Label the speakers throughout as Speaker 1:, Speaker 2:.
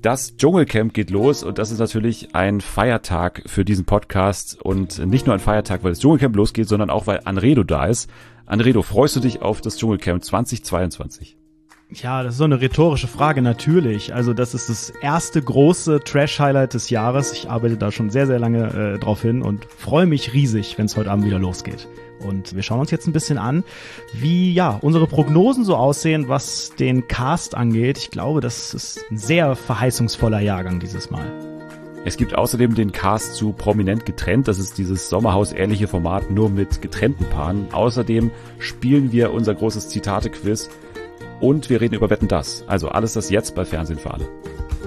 Speaker 1: Das Dschungelcamp geht los und das ist natürlich ein Feiertag für diesen Podcast und nicht nur ein Feiertag, weil das Dschungelcamp losgeht, sondern auch, weil Anredo da ist. Anredo, freust du dich auf das Dschungelcamp 2022?
Speaker 2: Ja, das ist so eine rhetorische Frage, natürlich. Also das ist das erste große Trash-Highlight des Jahres. Ich arbeite da schon sehr, sehr lange drauf hin und freue mich riesig, wenn es heute Abend wieder losgeht. Und wir schauen uns jetzt ein bisschen an, wie unsere Prognosen so aussehen, was den Cast angeht. Ich glaube, das ist ein sehr verheißungsvoller Jahrgang dieses Mal.
Speaker 1: Es gibt außerdem den Cast zu Prominent getrennt. Das ist dieses Sommerhaus-ähnliche Format, nur mit getrennten Paaren. Außerdem spielen wir unser großes Zitate-Quiz und wir reden über Wetten, dass. Also alles das jetzt bei Fernsehen für alle.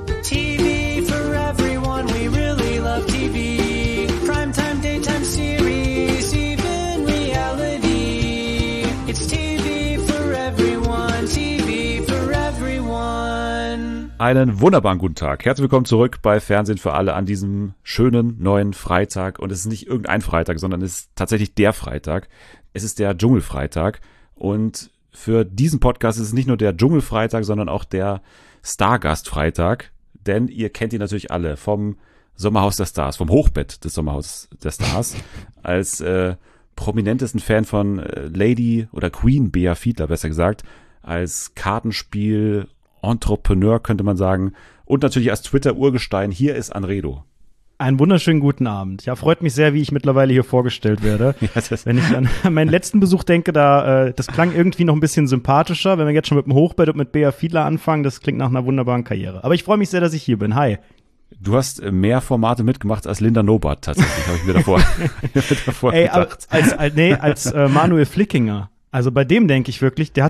Speaker 3: TV for everyone, we really love TV. Primetime, daytime series, even reality. It's TV for everyone, TV for everyone.
Speaker 1: Einen wunderbaren guten Tag. Herzlich willkommen zurück bei Fernsehen für alle an diesem schönen neuen Freitag. Und es ist nicht irgendein Freitag, sondern es ist tatsächlich der Freitag. Es ist der Dschungelfreitag. Und für diesen Podcast ist es nicht nur der Dschungelfreitag, sondern auch der Stargastfreitag. Denn ihr kennt ihn natürlich alle vom Sommerhaus der Stars, vom Hochbett des Sommerhaus der Stars. Als prominentesten Fan von Lady oder Queen Bea Fiedler, besser gesagt. Als Kartenspiel Entrepreneur, könnte man sagen. Und natürlich als Twitter-Urgestein. Hier ist Anredo.
Speaker 2: Einen wunderschönen guten Abend. Ja, freut mich sehr, wie ich mittlerweile hier vorgestellt werde. Wenn ich an meinen letzten Besuch denke, das klang irgendwie noch ein bisschen sympathischer. Wenn wir jetzt schon mit dem Hochbett und mit Bea Fiedler anfangen, das klingt nach einer wunderbaren Karriere. Aber ich freue mich sehr, dass ich hier bin. Hi.
Speaker 1: Du hast mehr Formate mitgemacht als Linda Norbert tatsächlich, habe ich mir davor gedacht.
Speaker 2: Als Manuel Flickinger. Also bei dem denke ich wirklich, der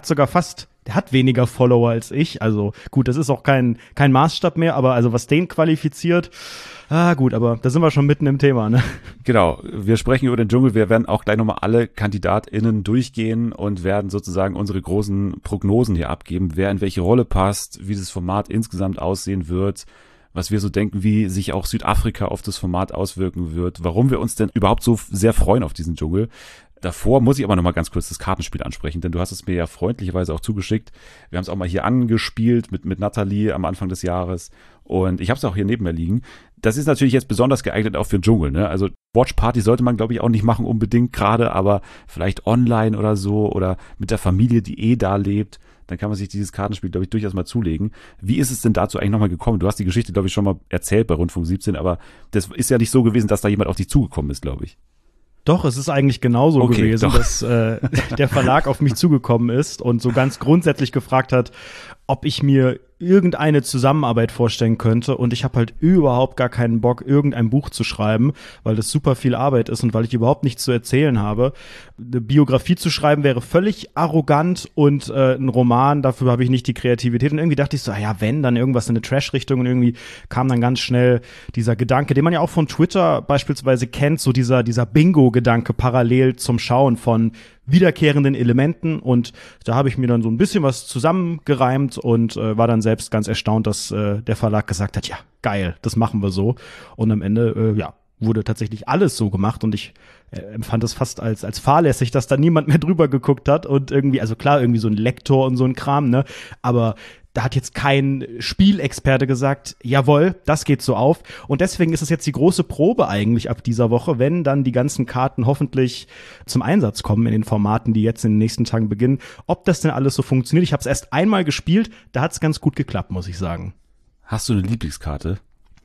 Speaker 2: hat weniger Follower als ich. Also gut, das ist auch kein Maßstab mehr, aber also was den qualifiziert, gut, aber da sind wir schon mitten im Thema, ne?
Speaker 1: Genau, wir sprechen über den Dschungel, wir werden auch gleich nochmal alle KandidatInnen durchgehen und werden sozusagen unsere großen Prognosen hier abgeben, wer in welche Rolle passt, wie das Format insgesamt aussehen wird, was wir so denken, wie sich auch Südafrika auf das Format auswirken wird, warum wir uns denn überhaupt so sehr freuen auf diesen Dschungel. Davor muss ich aber noch mal ganz kurz das Kartenspiel ansprechen, denn du hast es mir ja freundlicherweise auch zugeschickt. Wir haben es auch mal hier angespielt mit Nathalie am Anfang des Jahres und ich habe es auch hier neben mir liegen. Das ist natürlich jetzt besonders geeignet auch für den Dschungel, ne? Also Watchparty sollte man, glaube ich, auch nicht machen unbedingt gerade, aber vielleicht online oder so oder mit der Familie, die da lebt. Dann kann man sich dieses Kartenspiel, glaube ich, durchaus mal zulegen. Wie ist es denn dazu eigentlich nochmal gekommen? Du hast die Geschichte, glaube ich, schon mal erzählt bei Rundfunk 17, aber das ist ja nicht so gewesen, dass da jemand auf dich zugekommen ist, glaube ich.
Speaker 2: Doch, es ist eigentlich genauso gewesen, dass der Verlag auf mich zugekommen ist und so ganz grundsätzlich gefragt hat, ob ich mir irgendeine Zusammenarbeit vorstellen könnte. Und ich habe halt überhaupt gar keinen Bock, irgendein Buch zu schreiben, weil das super viel Arbeit ist und weil ich überhaupt nichts zu erzählen habe. Eine Biografie zu schreiben wäre völlig arrogant und ein Roman, dafür habe ich nicht die Kreativität. Und irgendwie dachte ich so, wenn, dann irgendwas in eine Trash-Richtung. Und irgendwie kam dann ganz schnell dieser Gedanke, den man ja auch von Twitter beispielsweise kennt, so dieser Bingo-Gedanke parallel zum Schauen von wiederkehrenden Elementen. Und da habe ich mir dann so ein bisschen was zusammengereimt und war dann selbst ganz erstaunt, dass der Verlag gesagt hat, ja, geil, das machen wir so. Und am Ende, wurde tatsächlich alles so gemacht und ich empfand es fast als fahrlässig, dass da niemand mehr drüber geguckt hat und irgendwie, also klar, irgendwie so ein Lektor und so ein Kram, ne, aber da hat jetzt kein Spielexperte gesagt, jawohl, das geht so auf. Und deswegen ist es jetzt die große Probe eigentlich ab dieser Woche, wenn dann die ganzen Karten hoffentlich zum Einsatz kommen in den Formaten, die jetzt in den nächsten Tagen beginnen, ob das denn alles so funktioniert. Ich habe es erst einmal gespielt, da hat es ganz gut geklappt, muss ich sagen.
Speaker 1: Hast du eine Lieblingskarte?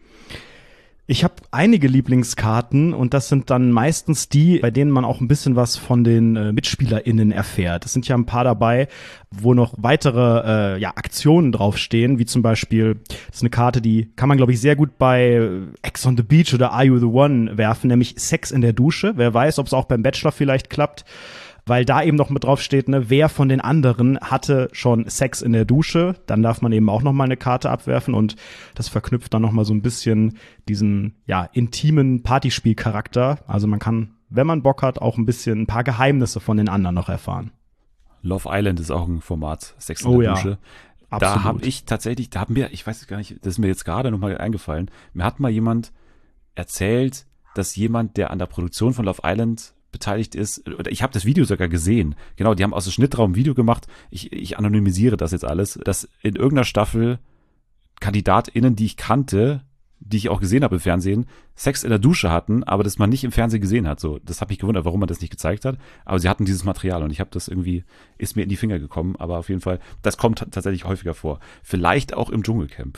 Speaker 2: Ich habe einige Lieblingskarten und das sind dann meistens die, bei denen man auch ein bisschen was von den MitspielerInnen erfährt. Es sind ja ein paar dabei, wo noch weitere Aktionen draufstehen, wie zum Beispiel, das ist eine Karte, die kann man, glaube ich, sehr gut bei Ex on the Beach oder Are You the One werfen, nämlich Sex in der Dusche. Wer weiß, ob es auch beim Bachelor vielleicht klappt. Weil da eben noch mit drauf steht, ne, wer von den anderen hatte schon Sex in der Dusche, dann darf man eben auch noch mal eine Karte abwerfen und das verknüpft dann noch mal so ein bisschen diesen intimen Partyspielcharakter. Also man kann, wenn man Bock hat, auch ein paar Geheimnisse von den anderen noch erfahren.
Speaker 1: Love Island ist auch ein Format, Sex in der Dusche. Absolut. Da habe ich tatsächlich, ich weiß gar nicht, das ist mir jetzt gerade noch mal eingefallen, mir hat mal jemand erzählt, dass jemand, der an der Produktion von Love Island beteiligt ist, oder ich habe das Video sogar gesehen, genau, die haben aus dem Schnittraum ein Video gemacht, ich anonymisiere das jetzt alles, dass in irgendeiner Staffel KandidatInnen, die ich kannte, die ich auch gesehen habe im Fernsehen, Sex in der Dusche hatten, aber das man nicht im Fernsehen gesehen hat. So, das hat mich gewundert, warum man das nicht gezeigt hat. Aber sie hatten dieses Material und ich habe das irgendwie, ist mir in die Finger gekommen. Aber auf jeden Fall, das kommt tatsächlich häufiger vor. Vielleicht auch im Dschungelcamp.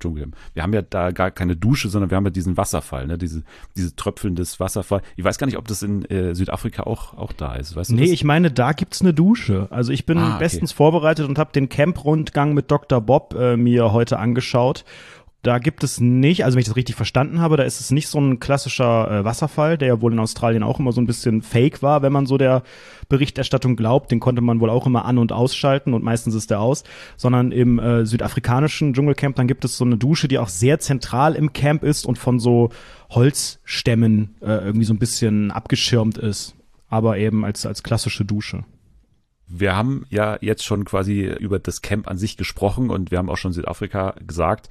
Speaker 1: Wir haben ja da gar keine Dusche, sondern wir haben ja diesen Wasserfall, ne? Diese tröpfelndes Wasserfall. Ich weiß gar nicht, ob das in Südafrika auch da ist. Weißt du das?
Speaker 2: Ich meine, da gibt's eine Dusche. Also ich bin bestens vorbereitet und habe den Camp-Rundgang mit Dr. Bob mir heute angeschaut. Da gibt es nicht, also wenn ich das richtig verstanden habe, da ist es nicht so ein klassischer Wasserfall, der ja wohl in Australien auch immer so ein bisschen fake war, wenn man so der Berichterstattung glaubt. Den konnte man wohl auch immer an- und ausschalten und meistens ist der aus. Sondern im südafrikanischen Dschungelcamp, dann gibt es so eine Dusche, die auch sehr zentral im Camp ist und von so Holzstämmen irgendwie so ein bisschen abgeschirmt ist. Aber eben als klassische Dusche.
Speaker 1: Wir haben ja jetzt schon quasi über das Camp an sich gesprochen und wir haben auch schon Südafrika gesagt.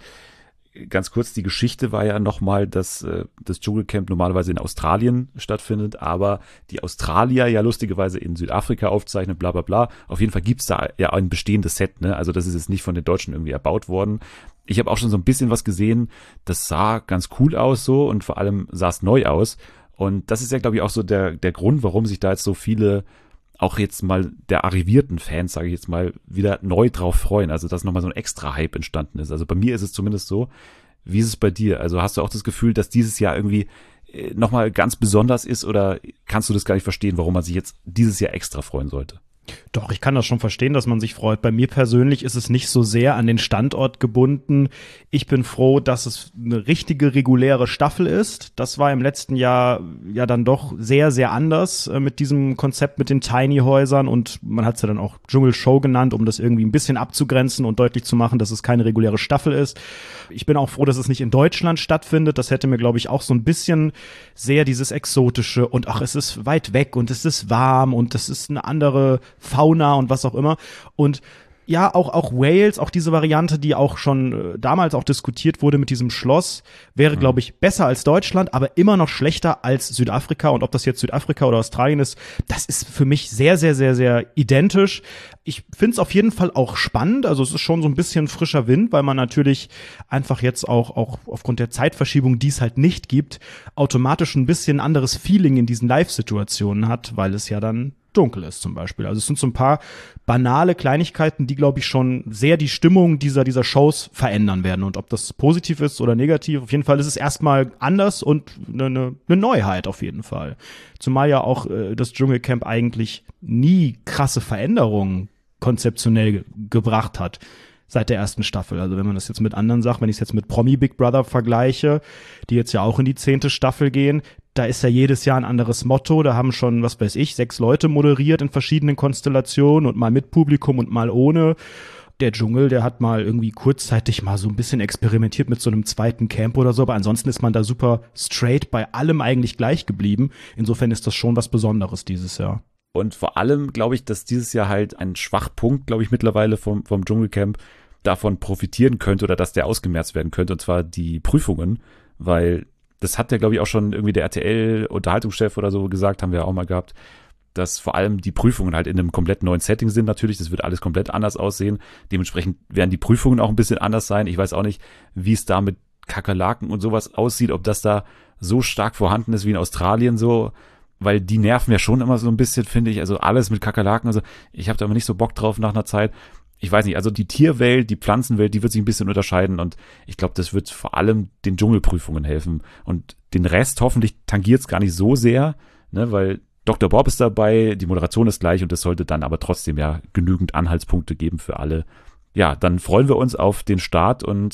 Speaker 1: Ganz kurz, die Geschichte war ja nochmal, dass das Dschungelcamp normalerweise in Australien stattfindet, aber die Australier ja lustigerweise in Südafrika aufzeichnen, bla bla bla. Auf jeden Fall gibt's da ja ein bestehendes Set, ne? Also das ist jetzt nicht von den Deutschen irgendwie erbaut worden. Ich habe auch schon so ein bisschen was gesehen, das sah ganz cool aus so und vor allem sah es neu aus. Und das ist ja, glaube ich, auch so der Grund, warum sich da jetzt so viele auch jetzt mal der arrivierten Fans, sage ich jetzt mal, wieder neu drauf freuen. Also dass nochmal so ein extra Hype entstanden ist. Also bei mir ist es zumindest so. Wie ist es bei dir? Also hast du auch das Gefühl, dass dieses Jahr irgendwie nochmal ganz besonders ist oder kannst du das gar nicht verstehen, warum man sich jetzt dieses Jahr extra freuen sollte?
Speaker 2: Doch, ich kann das schon verstehen, dass man sich freut. Bei mir persönlich ist es nicht so sehr an den Standort gebunden. Ich bin froh, dass es eine richtige, reguläre Staffel ist. Das war im letzten Jahr ja dann doch sehr, sehr anders mit diesem Konzept mit den Tiny-Häusern und man hat es ja dann auch Dschungelshow genannt, um das irgendwie ein bisschen abzugrenzen und deutlich zu machen, dass es keine reguläre Staffel ist. Ich bin auch froh, dass es nicht in Deutschland stattfindet. Das hätte mir, glaube ich, auch so ein bisschen sehr dieses Exotische und ach, es ist weit weg und es ist warm und es ist eine andere Fauna und was auch immer. Und ja, auch Wales, auch diese Variante, die auch schon damals auch diskutiert wurde mit diesem Schloss, wäre, glaube ich, besser als Deutschland, aber immer noch schlechter als Südafrika. Und ob das jetzt Südafrika oder Australien ist, das ist für mich sehr, sehr, sehr, sehr identisch. Ich finde es auf jeden Fall auch spannend. Also es ist schon so ein bisschen frischer Wind, weil man natürlich einfach jetzt auch aufgrund der Zeitverschiebung, die es halt nicht gibt, automatisch ein bisschen anderes Feeling in diesen Live-Situationen hat, weil es ja dann dunkel ist zum Beispiel. Also es sind so ein paar banale Kleinigkeiten, die, glaube ich, schon sehr die Stimmung dieser Shows verändern werden. Und ob das positiv ist oder negativ, auf jeden Fall ist es erstmal anders und eine Neuheit auf jeden Fall. Zumal ja auch das Dschungelcamp eigentlich nie krasse Veränderungen konzeptionell gebracht hat seit der ersten Staffel. Also wenn man das jetzt mit anderen sagt, wenn ich es jetzt mit Promi Big Brother vergleiche, die jetzt ja auch in die 10. Staffel gehen, da ist ja jedes Jahr ein anderes Motto. Da haben schon, 6 Leute moderiert in verschiedenen Konstellationen und mal mit Publikum und mal ohne. Der Dschungel, der hat mal irgendwie kurzzeitig mal so ein bisschen experimentiert mit so einem zweiten Camp oder so, aber ansonsten ist man da super straight bei allem eigentlich gleich geblieben. Insofern ist das schon was Besonderes dieses Jahr.
Speaker 1: Und vor allem glaube ich, dass dieses Jahr halt ein Schwachpunkt, glaube ich, mittlerweile vom Dschungelcamp davon profitieren könnte oder dass der ausgemerzt werden könnte, und zwar die Prüfungen, weil das hat ja, glaube ich, auch schon irgendwie der RTL-Unterhaltungschef oder so gesagt, haben wir ja auch mal gehabt, dass vor allem die Prüfungen halt in einem komplett neuen Setting sind natürlich, das wird alles komplett anders aussehen, dementsprechend werden die Prüfungen auch ein bisschen anders sein. Ich weiß auch nicht, wie es da mit Kakerlaken und sowas aussieht, ob das da so stark vorhanden ist wie in Australien so, weil die nerven ja schon immer so ein bisschen, finde ich, also alles mit Kakerlaken, also ich habe da immer nicht so Bock drauf nach einer Zeit. Ich weiß nicht, also die Tierwelt, die Pflanzenwelt, die wird sich ein bisschen unterscheiden und ich glaube, das wird vor allem den Dschungelprüfungen helfen und den Rest hoffentlich tangiert es gar nicht so sehr, ne, weil Dr. Bob ist dabei, die Moderation ist gleich und das sollte dann aber trotzdem ja genügend Anhaltspunkte geben für alle. Ja, dann freuen wir uns auf den Start und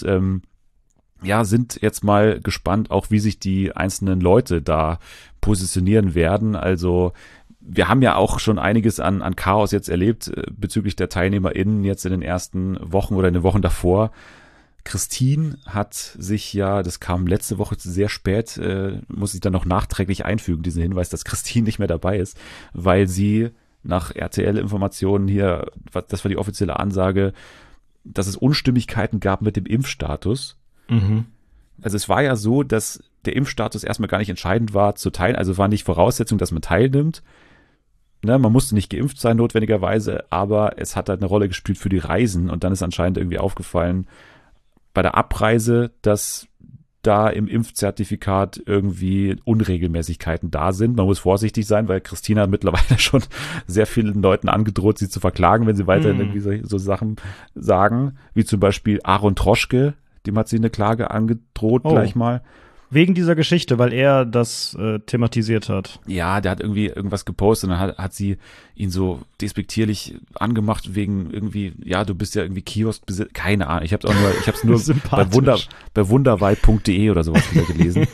Speaker 1: sind jetzt mal gespannt, auch wie sich die einzelnen Leute da positionieren werden. Also wir haben ja auch schon einiges an Chaos jetzt erlebt bezüglich der TeilnehmerInnen jetzt in den ersten Wochen oder in den Wochen davor. Christine hat sich ja, das kam letzte Woche sehr spät, muss ich dann noch nachträglich einfügen, diesen Hinweis, dass Christine nicht mehr dabei ist, weil sie nach RTL-Informationen hier, das war die offizielle Ansage, dass es Unstimmigkeiten gab mit dem Impfstatus. Mhm. Also es war ja so, dass der Impfstatus erstmal gar nicht entscheidend war zu teilen, also war nicht Voraussetzung, dass man teilnimmt. Ne, man musste nicht geimpft sein notwendigerweise, aber es hat halt eine Rolle gespielt für die Reisen und dann ist anscheinend irgendwie aufgefallen, bei der Abreise, dass da im Impfzertifikat irgendwie Unregelmäßigkeiten da sind. Man muss vorsichtig sein, weil Christina hat mittlerweile schon sehr vielen Leuten angedroht, sie zu verklagen, wenn sie weiterhin irgendwie so Sachen sagen, wie zum Beispiel Aaron Troschke, dem hat sie eine Klage angedroht gleich mal.
Speaker 2: Wegen dieser Geschichte, weil er das thematisiert hat.
Speaker 1: Ja, der hat irgendwie irgendwas gepostet und dann hat sie ihn so despektierlich angemacht wegen irgendwie, ja, du bist ja irgendwie Kioskbesitzer, keine Ahnung, ich hab's nur bei wunderweib.de oder sowas wieder gelesen.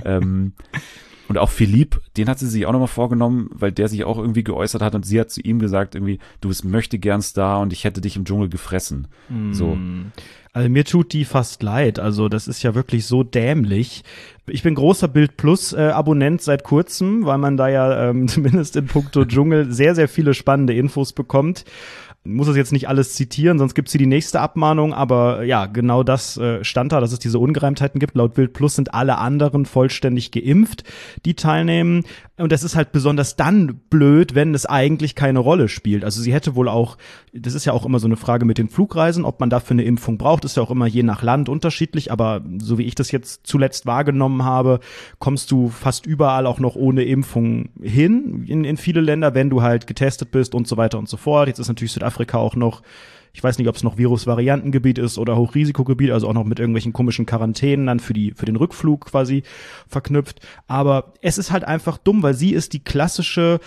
Speaker 1: Und auch Philipp, den hat sie sich auch nochmal vorgenommen, weil der sich auch irgendwie geäußert hat und sie hat zu ihm gesagt irgendwie, du bist Möchtegern-Star und ich hätte dich im Dschungel gefressen. So.
Speaker 2: Also mir tut die fast leid. Also das ist ja wirklich so dämlich. Ich bin großer Bild Plus Abonnent seit kurzem, weil man da ja zumindest in puncto Dschungel sehr, sehr viele spannende Infos bekommt. Muss es jetzt nicht alles zitieren, sonst gibt's hier die nächste Abmahnung, aber ja, genau das stand da, dass es diese Ungereimtheiten gibt. Laut Bild Plus sind alle anderen vollständig geimpft, die teilnehmen. Und das ist halt besonders dann blöd, wenn es eigentlich keine Rolle spielt. Also sie hätte wohl auch, das ist ja auch immer so eine Frage mit den Flugreisen, ob man dafür eine Impfung braucht, ist ja auch immer je nach Land unterschiedlich, aber so wie ich das jetzt zuletzt wahrgenommen habe, kommst du fast überall auch noch ohne Impfung hin in viele Länder, wenn du halt getestet bist und so weiter und so fort. Jetzt ist natürlich Südafrika auch noch, ich weiß nicht, ob es noch Virusvariantengebiet ist oder Hochrisikogebiet, also auch noch mit irgendwelchen komischen Quarantänen dann für den Rückflug quasi verknüpft. Aber es ist halt einfach dumm, weil sie ist die klassische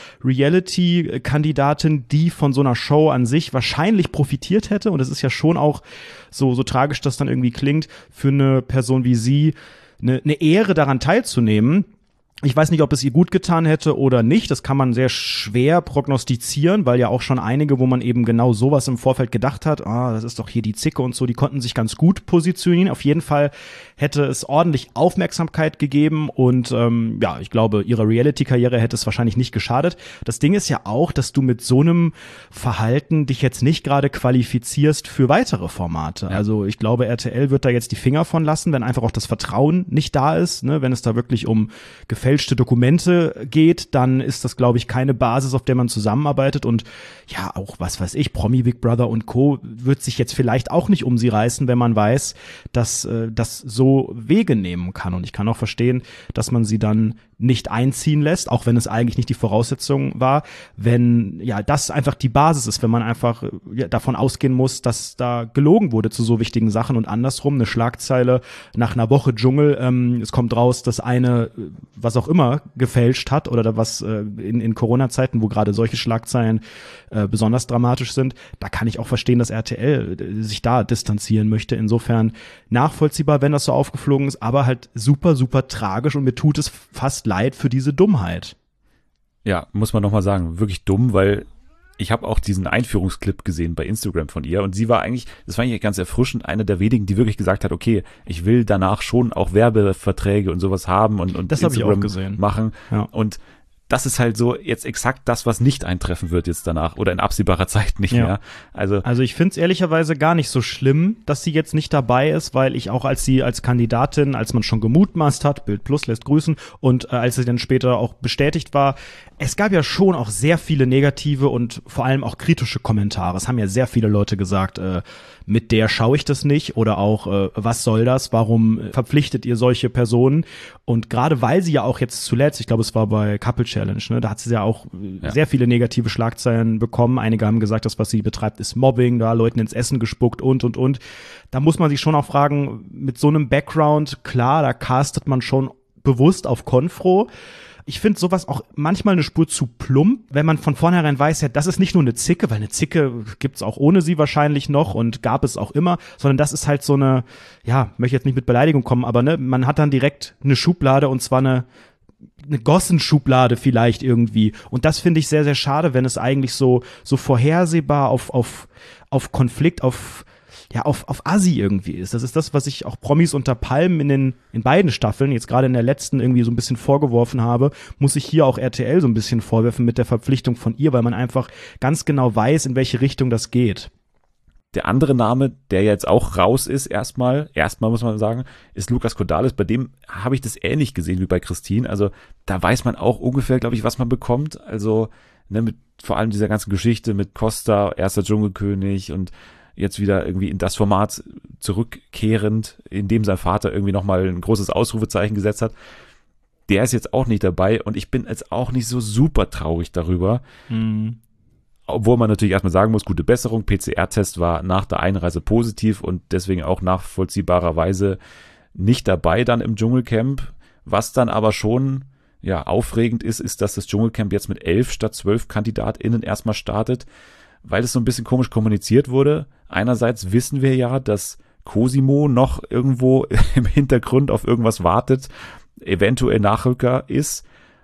Speaker 2: Reality-Kandidatin, die von so einer Show an sich wahrscheinlich profitiert hätte. Und es ist ja schon auch so tragisch, das dann irgendwie klingt, für eine Person wie sie eine Ehre daran teilzunehmen. Ich weiß nicht, ob es ihr gut getan hätte oder nicht. Das kann man sehr schwer prognostizieren, weil ja auch schon einige, wo man eben genau sowas im Vorfeld gedacht hat, das ist doch hier die Zicke und so, die konnten sich ganz gut positionieren. Auf jeden Fall hätte es ordentlich Aufmerksamkeit gegeben und ja, ich glaube, ihrer Reality-Karriere hätte es wahrscheinlich nicht geschadet. Das Ding ist ja auch, dass du mit so einem Verhalten dich jetzt nicht gerade qualifizierst für weitere Formate. Ja. Also ich glaube, RTL wird da jetzt die Finger von lassen, wenn einfach auch das Vertrauen nicht da ist, ne? Wenn es da wirklich um gefälschte Dokumente geht, dann ist das, glaube ich, keine Basis, auf der man zusammenarbeitet und ja, auch, was weiß ich, Promi Big Brother und Co. wird sich jetzt vielleicht auch nicht um sie reißen, wenn man weiß, dass das so Wege nehmen kann und ich kann auch verstehen, dass man sie dann nicht einziehen lässt, auch wenn es eigentlich nicht die Voraussetzung war, wenn ja das einfach die Basis ist, wenn man einfach davon ausgehen muss, dass da gelogen wurde zu so wichtigen Sachen und andersrum eine Schlagzeile nach einer Woche Dschungel, es kommt raus, dass eine, was auch immer, gefälscht hat oder was in Corona-Zeiten, wo gerade solche Schlagzeilen besonders dramatisch sind, da kann ich auch verstehen, dass RTL sich da distanzieren möchte. Insofern nachvollziehbar, wenn das so aufgeflogen ist, aber halt super, super tragisch und mir tut es fast leid für diese Dummheit.
Speaker 1: Ja, muss man nochmal sagen, wirklich dumm, weil ich habe auch diesen Einführungsclip gesehen bei Instagram von ihr und sie war eigentlich, das fand ich ganz erfrischend, eine der wenigen, die wirklich gesagt hat, okay, ich will danach schon auch Werbeverträge und sowas haben und
Speaker 2: das
Speaker 1: Instagram
Speaker 2: habe ich auch gesehen.
Speaker 1: Machen.
Speaker 2: Ja.
Speaker 1: Und das ist halt so jetzt exakt das, was nicht eintreffen wird jetzt danach oder in absehbarer Zeit nicht mehr. Also
Speaker 2: ich finde es ehrlicherweise gar nicht so schlimm, dass sie jetzt nicht dabei ist, weil ich auch als Kandidatin, als man schon gemutmaßt hat, Bild Plus lässt grüßen und als sie dann später auch bestätigt war, es gab ja schon auch sehr viele negative und vor allem auch kritische Kommentare. Es haben ja sehr viele Leute gesagt, mit der schaue ich das nicht oder auch, was soll das, warum verpflichtet ihr solche Personen? Und gerade weil sie ja auch jetzt zuletzt, ich glaube es war bei Couple Challenge, ne, da hat sie ja auch sehr viele negative Schlagzeilen bekommen. Einige haben gesagt, das, was sie betreibt, ist Mobbing, da Leuten ins Essen gespuckt und. Da muss man sich schon auch fragen, mit so einem Background, klar, da castet man schon bewusst auf Konfro. Ich finde sowas auch manchmal eine Spur zu plump, wenn man von vornherein weiß, ja, das ist nicht nur eine Zicke, weil eine Zicke gibt's auch ohne sie wahrscheinlich noch und gab es auch immer, sondern das ist halt so eine, ja, möchte jetzt nicht mit Beleidigung kommen, aber ne, man hat dann direkt eine Schublade und zwar eine Gossenschublade vielleicht irgendwie. Und das finde ich sehr, sehr schade, wenn es eigentlich so vorhersehbar auf Konflikt, auf Assi irgendwie ist. Das ist das, was ich auch Promis unter Palmen in beiden Staffeln, jetzt gerade in der letzten irgendwie so ein bisschen vorgeworfen habe, muss ich hier auch RTL so ein bisschen vorwerfen mit der Verpflichtung von ihr, weil man einfach ganz genau weiß, in welche Richtung das geht.
Speaker 1: Der andere Name, der jetzt auch raus ist erstmal muss man sagen, ist Lukas Cordalis. Bei dem habe ich das ähnlich gesehen wie bei Christine. Also da weiß man auch ungefähr, glaube ich, was man bekommt. Also ne, mit vor allem dieser ganzen Geschichte mit Costa, erster Dschungelkönig und jetzt wieder irgendwie in das Format zurückkehrend, in dem sein Vater irgendwie nochmal ein großes Ausrufezeichen gesetzt hat. Der ist jetzt auch nicht dabei und ich bin jetzt auch nicht so super traurig darüber. Obwohl man natürlich erstmal sagen muss, gute Besserung, PCR-Test war nach der Einreise positiv und deswegen auch nachvollziehbarerweise nicht dabei dann im Dschungelcamp. Was dann aber schon aufregend ist, dass das Dschungelcamp jetzt mit 11 statt 12 KandidatInnen erstmal startet, weil es so ein bisschen komisch kommuniziert wurde. Einerseits wissen wir ja, dass Cosimo noch irgendwo im Hintergrund auf irgendwas wartet, eventuell Nachrücker ist,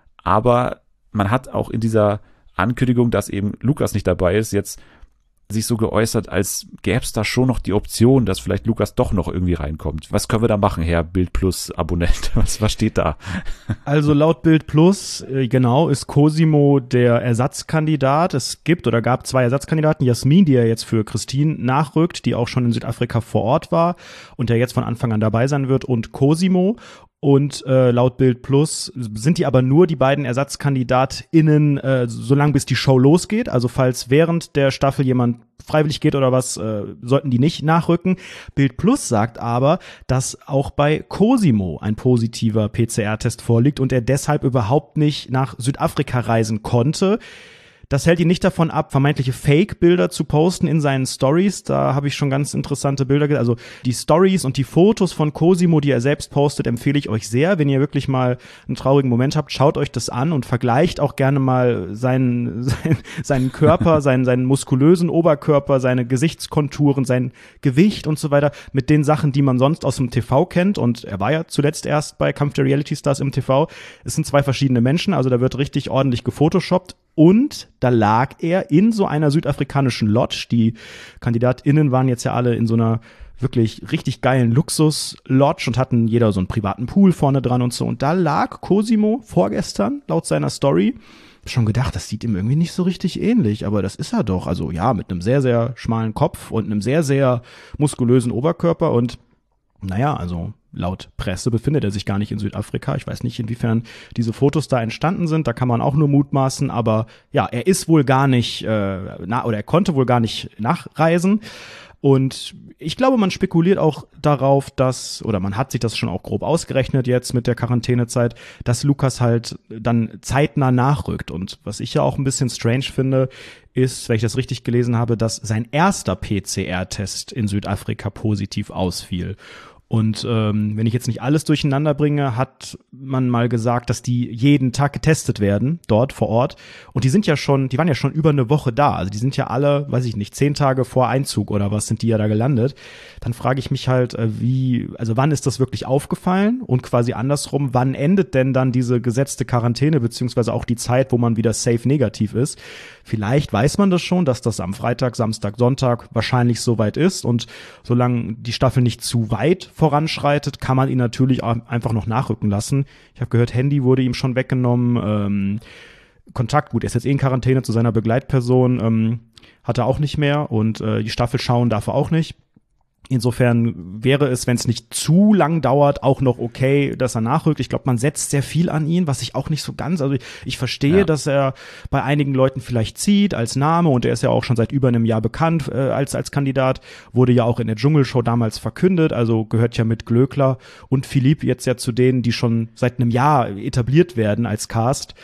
Speaker 1: aber man hat auch in dieser Ankündigung, dass eben Lukas nicht dabei ist, jetzt sich so geäußert, als gäbe es da schon noch die Option, dass vielleicht Lukas doch noch irgendwie reinkommt. Was können wir da machen, Herr Bild Plus Abonnent? Was steht da?
Speaker 2: Also laut Bild Plus, ist Cosimo der Ersatzkandidat. Es gibt oder gab 2 Ersatzkandidaten. Jasmin, die ja jetzt für Christine nachrückt, die auch schon in Südafrika vor Ort war und der jetzt von Anfang an dabei sein wird, und Cosimo. Und laut Bild Plus sind die aber nur die beiden ErsatzkandidatInnen, solange bis die Show losgeht. Also falls während der Staffel jemand freiwillig geht oder was, sollten die nicht nachrücken. Bild Plus sagt aber, dass auch bei Cosimo ein positiver PCR-Test vorliegt und er deshalb überhaupt nicht nach Südafrika reisen konnte. Das hält ihn nicht davon ab, vermeintliche Fake-Bilder zu posten in seinen Stories. Da habe ich schon ganz interessante Bilder gesehen. Also die Stories und die Fotos von Cosimo, die er selbst postet, empfehle ich euch sehr. Wenn ihr wirklich mal einen traurigen Moment habt, schaut euch das an und vergleicht auch gerne mal seinen Körper, seinen muskulösen Oberkörper, seine Gesichtskonturen, sein Gewicht und so weiter mit den Sachen, die man sonst aus dem TV kennt. Und er war ja zuletzt erst bei Kampf der Reality Stars im TV. Es sind 2 verschiedene Menschen, also da wird richtig ordentlich gefotoshoppt. Und da lag er in so einer südafrikanischen Lodge. Die KandidatInnen waren jetzt ja alle in so einer wirklich richtig geilen Luxus-Lodge und hatten jeder so einen privaten Pool vorne dran und so. Und da lag Cosimo vorgestern, laut seiner Story. Hab schon gedacht, das sieht ihm irgendwie nicht so richtig ähnlich, aber das ist er doch. Also ja, mit einem sehr, sehr schmalen Kopf und einem sehr, sehr muskulösen Oberkörper und also laut Presse befindet er sich gar nicht in Südafrika. Ich weiß nicht, inwiefern diese Fotos da entstanden sind. Da kann man auch nur mutmaßen. Aber ja, er ist wohl gar nicht, oder er konnte wohl gar nicht nachreisen. Und ich glaube, man spekuliert auch darauf, oder man hat sich das schon auch grob ausgerechnet jetzt mit der Quarantänezeit, dass Lukas halt dann zeitnah nachrückt. Und was ich ja auch ein bisschen strange finde, ist, wenn ich das richtig gelesen habe, dass sein erster PCR-Test in Südafrika positiv ausfiel. Und wenn ich jetzt nicht alles durcheinander bringe, hat man mal gesagt, dass die jeden Tag getestet werden, dort vor Ort. Und die waren ja schon über eine Woche da. Also die sind ja alle, 10 Tage vor Einzug oder was sind die ja da gelandet. Dann frage ich mich halt, wann ist das wirklich aufgefallen? Und quasi andersrum, wann endet denn dann diese gesetzte Quarantäne, beziehungsweise auch die Zeit, wo man wieder safe negativ ist? Vielleicht weiß man das schon, dass das am Freitag, Samstag, Sonntag wahrscheinlich soweit ist. Und solange die Staffel nicht zu weit voranschreitet, kann man ihn natürlich einfach noch nachrücken lassen. Ich habe gehört, Handy wurde ihm schon weggenommen. Kontakt, gut, er ist jetzt in Quarantäne zu seiner Begleitperson, hat er auch nicht mehr. Und die Staffel schauen darf er auch nicht. Insofern wäre es, wenn es nicht zu lang dauert, auch noch okay, dass er nachrückt. Ich glaube, man setzt sehr viel an ihn, was ich auch nicht so ganz, also ich verstehe, dass er bei einigen Leuten vielleicht zieht als Name und er ist ja auch schon seit über einem Jahr bekannt als Kandidat, wurde ja auch in der Dschungelshow damals verkündet, also gehört ja mit Glöckler und Philipp jetzt ja zu denen, die schon seit einem Jahr etabliert werden als Cast.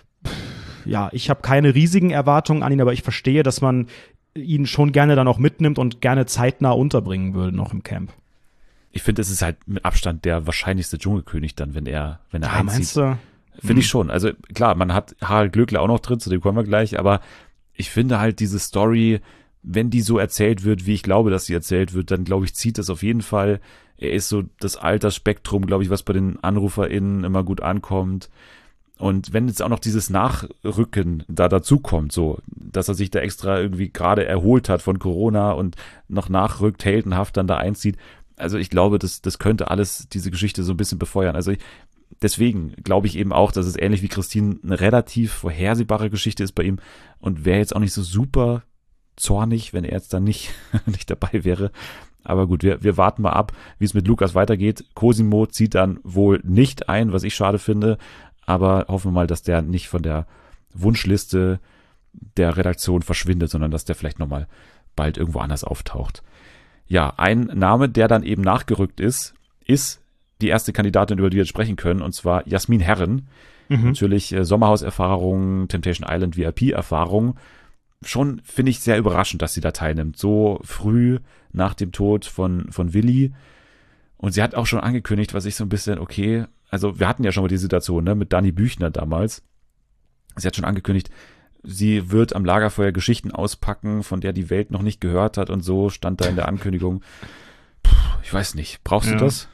Speaker 2: Ja, ich habe keine riesigen Erwartungen an ihn, aber ich verstehe, dass man ihn schon gerne dann auch mitnimmt und gerne zeitnah unterbringen würde noch im Camp.
Speaker 1: Ich finde, es ist halt mit Abstand der wahrscheinlichste Dschungelkönig dann, wenn er einzieht.
Speaker 2: Meinst du?
Speaker 1: Finde ich schon. Also klar, man hat Harald Glöckler auch noch drin, zu dem kommen wir gleich, aber ich finde halt diese Story, wenn die so erzählt wird, wie ich glaube, dass sie erzählt wird, dann glaube ich, zieht das auf jeden Fall. Er ist so das Altersspektrum, glaube ich, was bei den AnruferInnen immer gut ankommt. Und wenn jetzt auch noch dieses Nachrücken da dazukommt, so, dass er sich da extra irgendwie gerade erholt hat von Corona und noch nachrückt, heldenhaft dann da einzieht. Also ich glaube, das könnte alles diese Geschichte so ein bisschen befeuern. Also deswegen glaube ich eben auch, dass es ähnlich wie Christine eine relativ vorhersehbare Geschichte ist bei ihm und wäre jetzt auch nicht so super zornig, wenn er jetzt dann nicht dabei wäre. Aber gut, wir warten mal ab, wie es mit Lukas weitergeht. Cosimo zieht dann wohl nicht ein, was ich schade finde. Aber hoffen wir mal, dass der nicht von der Wunschliste der Redaktion verschwindet, sondern dass der vielleicht nochmal bald irgendwo anders auftaucht. Ja, ein Name, der dann eben nachgerückt ist die erste Kandidatin, über die wir jetzt sprechen können, und zwar Jasmin Herren. Natürlich Sommerhauserfahrung, Temptation Island VIP-Erfahrung. Schon finde ich sehr überraschend, dass sie da teilnimmt. So früh nach dem Tod von Willi. Und sie hat auch schon angekündigt, was ich so ein bisschen, okay, also wir hatten ja schon mal die Situation, ne, mit Dani Büchner damals. Sie hat schon angekündigt, sie wird am Lagerfeuer Geschichten auspacken, von der die Welt noch nicht gehört hat und so, stand da in der Ankündigung. Ich weiß nicht, brauchst du das?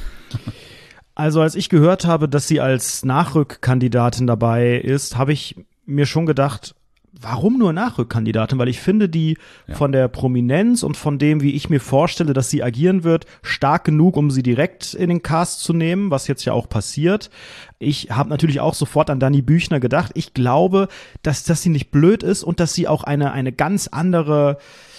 Speaker 2: Also als ich gehört habe, dass sie als Nachrückkandidatin dabei ist, habe ich mir schon gedacht, warum nur Nachrückkandidatin? Weil ich finde die von der Prominenz und von dem, wie ich mir vorstelle, dass sie agieren wird, stark genug, um sie direkt in den Cast zu nehmen, was jetzt ja auch passiert. Ich habe natürlich auch sofort an Dani Büchner gedacht. Ich glaube, dass sie nicht blöd ist und dass sie auch einen ganz anderen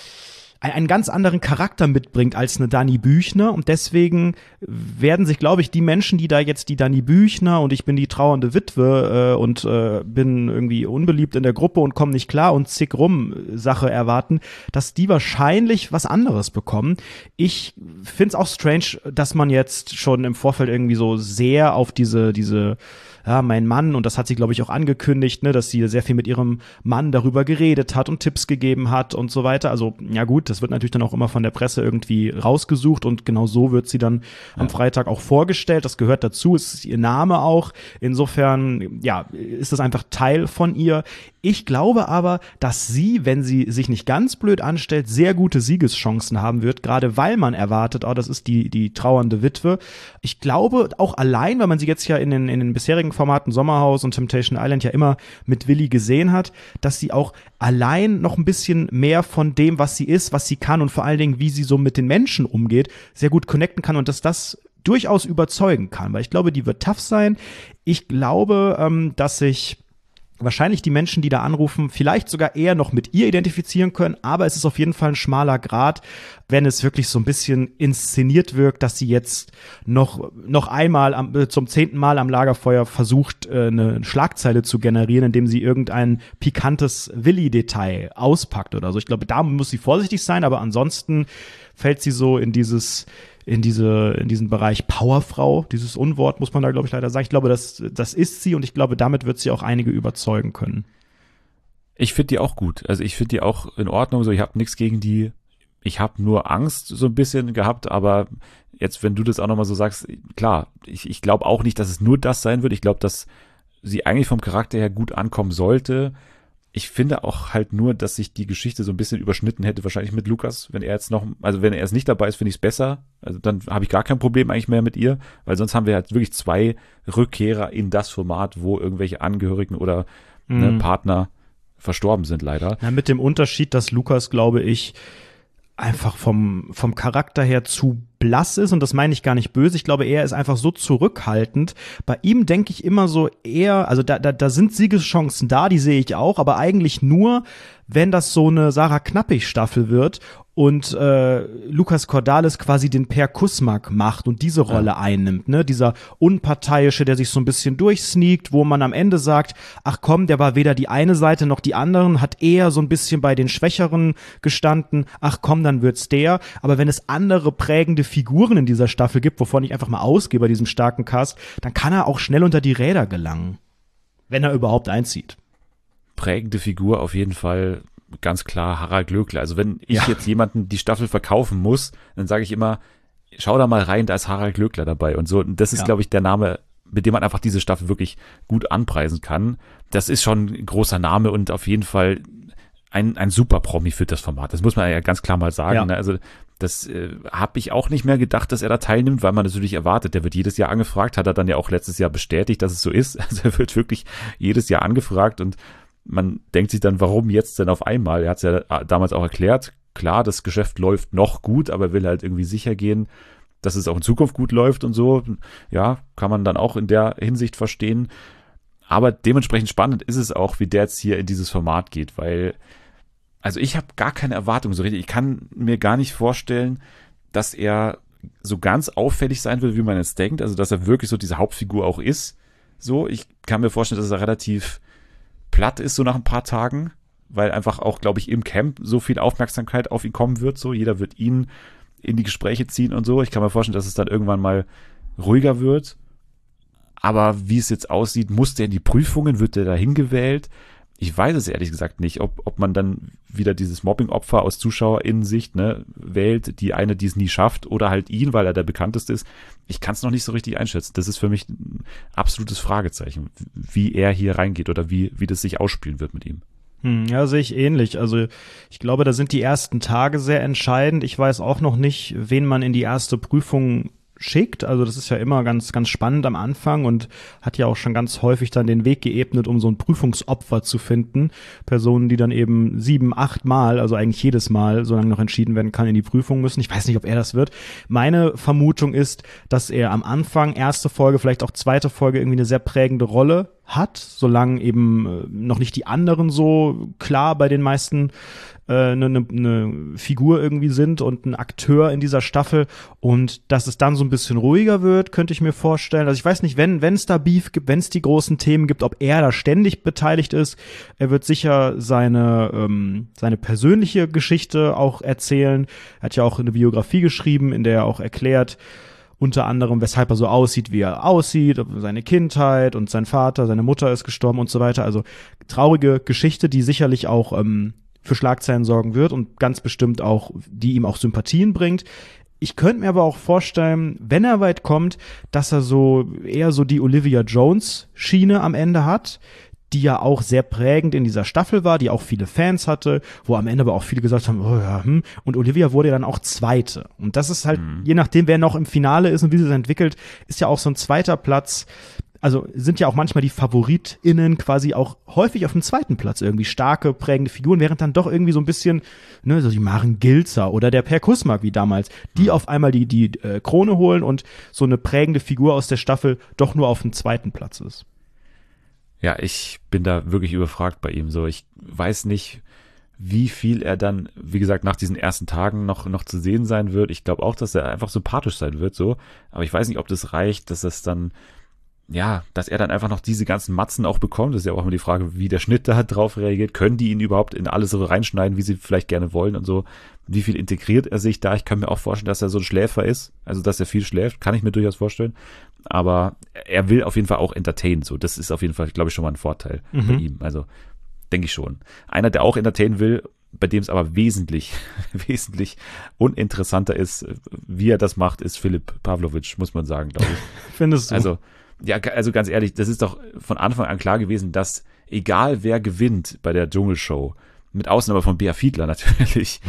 Speaker 2: Charakter mitbringt als eine Dani Büchner, und deswegen werden sich, glaube ich, die Menschen, die da jetzt die Dani Büchner und ich bin die trauernde Witwe und bin irgendwie unbeliebt in der Gruppe und komme nicht klar und zick rum Sache erwarten, dass die wahrscheinlich was anderes bekommen. Ich find's auch strange, dass man jetzt schon im Vorfeld irgendwie so sehr auf diese mein Mann, und das hat sie, glaube ich, auch angekündigt, ne, dass sie sehr viel mit ihrem Mann darüber geredet hat und Tipps gegeben hat und so weiter. Also, ja gut, das wird natürlich dann auch immer von der Presse irgendwie rausgesucht und genau so wird sie dann am Freitag auch vorgestellt. Das gehört dazu, es ist ihr Name auch. Insofern, ja, ist das einfach Teil von ihr. Ich glaube aber, dass sie, wenn sie sich nicht ganz blöd anstellt, sehr gute Siegeschancen haben wird, gerade weil man erwartet, das ist die trauernde Witwe. Ich glaube auch allein, weil man sie jetzt ja in den bisherigen Formaten Sommerhaus und Temptation Island ja immer mit Willi gesehen hat, dass sie auch allein noch ein bisschen mehr von dem, was sie ist, was sie kann und vor allen Dingen, wie sie so mit den Menschen umgeht, sehr gut connecten kann und dass das durchaus überzeugen kann, weil ich glaube, die wird tough sein. Ich glaube, dass sich wahrscheinlich die Menschen, die da anrufen, vielleicht sogar eher noch mit ihr identifizieren können, aber es ist auf jeden Fall ein schmaler Grat, wenn es wirklich so ein bisschen inszeniert wirkt, dass sie jetzt noch einmal zum 10. Mal am Lagerfeuer versucht, eine Schlagzeile zu generieren, indem sie irgendein pikantes Willi-Detail auspackt oder so. Ich glaube, da muss sie vorsichtig sein, aber ansonsten fällt sie so in diesen Bereich Powerfrau, dieses Unwort muss man da, glaube ich, leider sagen. Ich glaube, das ist sie und ich glaube, damit wird sie auch einige überzeugen können.
Speaker 1: Ich finde die auch gut. Also ich finde die auch in Ordnung. So, ich habe nichts gegen die. Ich habe nur Angst so ein bisschen gehabt, aber jetzt, wenn du das auch nochmal so sagst, klar, ich glaube auch nicht, dass es nur das sein wird. Ich glaube, dass sie eigentlich vom Charakter her gut ankommen sollte. Ich finde auch halt nur, dass sich die Geschichte so ein bisschen überschnitten hätte, wahrscheinlich mit Lukas, wenn er jetzt nicht dabei ist, finde ich es besser. Also dann habe ich gar kein Problem eigentlich mehr mit ihr, weil sonst haben wir halt wirklich 2 Rückkehrer in das Format, wo irgendwelche Angehörigen oder Partner verstorben sind, leider.
Speaker 2: Ja, mit dem Unterschied, dass Lukas, glaube ich, einfach vom Charakter her zu blass ist, und das meine ich gar nicht böse. Ich glaube, er ist einfach so zurückhaltend. Bei ihm denke ich immer so eher, also da sind Siegeschancen da, die sehe ich auch, aber eigentlich nur, wenn das so eine Sarah Knappig-Staffel wird und Lukas Cordalis quasi den Per Kusmak macht und diese Rolle einnimmt, ne? Dieser Unparteiische, der sich so ein bisschen durchsneakt, wo man am Ende sagt, ach komm, der war weder die eine Seite noch die anderen, hat eher so ein bisschen bei den Schwächeren gestanden, ach komm, dann wird's der. Aber wenn es andere prägende Figuren in dieser Staffel gibt, wovon ich einfach mal ausgehe bei diesem starken Cast, dann kann er auch schnell unter die Räder gelangen, wenn er überhaupt einzieht.
Speaker 1: Prägende Figur auf jeden Fall ganz klar Harald Glöckler. Also wenn ich jetzt jemanden die Staffel verkaufen muss, dann sage ich immer, schau da mal rein, da ist Harald Glöckler dabei und so. Und das ist, glaube ich, der Name, mit dem man einfach diese Staffel wirklich gut anpreisen kann. Das ist schon ein großer Name und auf jeden Fall ein super Promi für das Format. Das muss man ja ganz klar mal sagen. Ja. Ne? Also das habe ich auch nicht mehr gedacht, dass er da teilnimmt, weil man natürlich erwartet, der wird jedes Jahr angefragt, hat er dann ja auch letztes Jahr bestätigt, dass es so ist. Also er wird wirklich jedes Jahr angefragt und man denkt sich dann, warum jetzt denn auf einmal? Er hat es ja damals auch erklärt, klar, das Geschäft läuft noch gut, aber er will halt irgendwie sicher gehen, dass es auch in Zukunft gut läuft und so. Ja, kann man dann auch in der Hinsicht verstehen. Aber dementsprechend spannend ist es auch, wie der jetzt hier in dieses Format geht, weil, also ich habe gar keine Erwartung so richtig. Ich kann mir gar nicht vorstellen, dass er so ganz auffällig sein will, wie man jetzt denkt. Also, dass er wirklich so diese Hauptfigur auch ist. So, ich kann mir vorstellen, dass er relativ platt ist, so nach ein paar Tagen. weil einfach auch, glaube ich, im Camp so viel Aufmerksamkeit auf ihn kommen wird, so. Jeder wird ihn in die Gespräche ziehen und so. Ich kann mir vorstellen, dass es dann irgendwann mal ruhiger wird. Aber wie es jetzt aussieht, muss der in die Prüfungen, wird der da hingewählt? Ich weiß es ehrlich gesagt nicht, ob man dann wieder dieses Mobbing-Opfer aus ZuschauerInnen-Sicht, ne, wählt, die es nie schafft, oder halt ihn, weil er der bekannteste ist. Ich kann es noch nicht so richtig einschätzen. Das ist für mich ein absolutes Fragezeichen, wie er hier reingeht oder wie das sich ausspielen wird mit ihm.
Speaker 2: Ja, sehe ich ähnlich. Also ich glaube, da sind die ersten Tage sehr entscheidend. Ich weiß auch noch nicht, wen man in die erste Prüfung schickt. Also das ist ja immer ganz, ganz spannend am Anfang und hat ja auch schon ganz häufig dann den Weg geebnet, um so ein Prüfungsopfer zu finden. Personen, die dann eben 7, 8 Mal, also eigentlich jedes Mal, solange noch entschieden werden kann, in die Prüfung müssen. Ich weiß nicht, ob er das wird. Meine Vermutung ist, dass er am Anfang, erste Folge, vielleicht auch zweite Folge, irgendwie eine sehr prägende Rolle hat, solange eben noch nicht die anderen so klar bei den meisten eine Figur irgendwie sind und ein Akteur in dieser Staffel, und dass es dann so ein bisschen ruhiger wird, könnte ich mir vorstellen. Also ich weiß nicht, wenn es da Beef gibt, wenn es die großen Themen gibt, ob er da ständig beteiligt ist. Er wird sicher seine persönliche Geschichte auch erzählen. Er hat ja auch eine Biografie geschrieben, in der er auch erklärt, unter anderem, weshalb er so aussieht, wie er aussieht, seine Kindheit und sein Vater, seine Mutter ist gestorben und so weiter. Also traurige Geschichte, die sicherlich auch für Schlagzeilen sorgen wird und ganz bestimmt auch, die ihm auch Sympathien bringt. Ich könnte mir aber auch vorstellen, wenn er weit kommt, dass er so eher so die Olivia Jones-Schiene am Ende hat, die ja auch sehr prägend in dieser Staffel war, die auch viele Fans hatte, wo am Ende aber auch viele gesagt haben, oh ja, und Olivia wurde ja dann auch Zweite. Und das ist halt, je nachdem, wer noch im Finale ist und wie sie es entwickelt, ist ja auch so ein zweiter Platz. Also sind ja auch manchmal die FavoritInnen quasi auch häufig auf dem zweiten Platz irgendwie starke, prägende Figuren, während dann doch irgendwie so ein bisschen, ne, so die Maren Gilzer oder der Per Kusmak wie damals, die auf einmal die Krone holen und so eine prägende Figur aus der Staffel doch nur auf dem zweiten Platz ist.
Speaker 1: Ja, ich bin da wirklich überfragt bei ihm. So, ich weiß nicht, wie viel er dann, wie gesagt, nach diesen ersten Tagen noch zu sehen sein wird. Ich glaube auch, dass er einfach sympathisch sein wird, so. Aber ich weiß nicht, ob das reicht, dass es dann, ja, dass er dann einfach noch diese ganzen Matzen auch bekommt. Das ist ja auch immer die Frage, wie der Schnitt da drauf reagiert. Können die ihn überhaupt in alles so reinschneiden, wie sie vielleicht gerne wollen und so? Wie viel integriert er sich da? Ich kann mir auch vorstellen, dass er so ein Schläfer ist. Also, dass er viel schläft, kann ich mir durchaus vorstellen. Aber er will auf jeden Fall auch entertainen. So, das ist auf jeden Fall, glaube ich, schon mal ein Vorteil bei ihm. Also, denke ich schon. Einer, der auch entertainen will, bei dem es aber wesentlich uninteressanter ist, wie er das macht, ist Philipp Pavlovic, muss man sagen, glaube ich.
Speaker 2: Findest du?
Speaker 1: Also ganz ehrlich, das ist doch von Anfang an klar gewesen, dass egal wer gewinnt bei der Dschungelshow, mit Ausnahme von Bea Fiedler natürlich,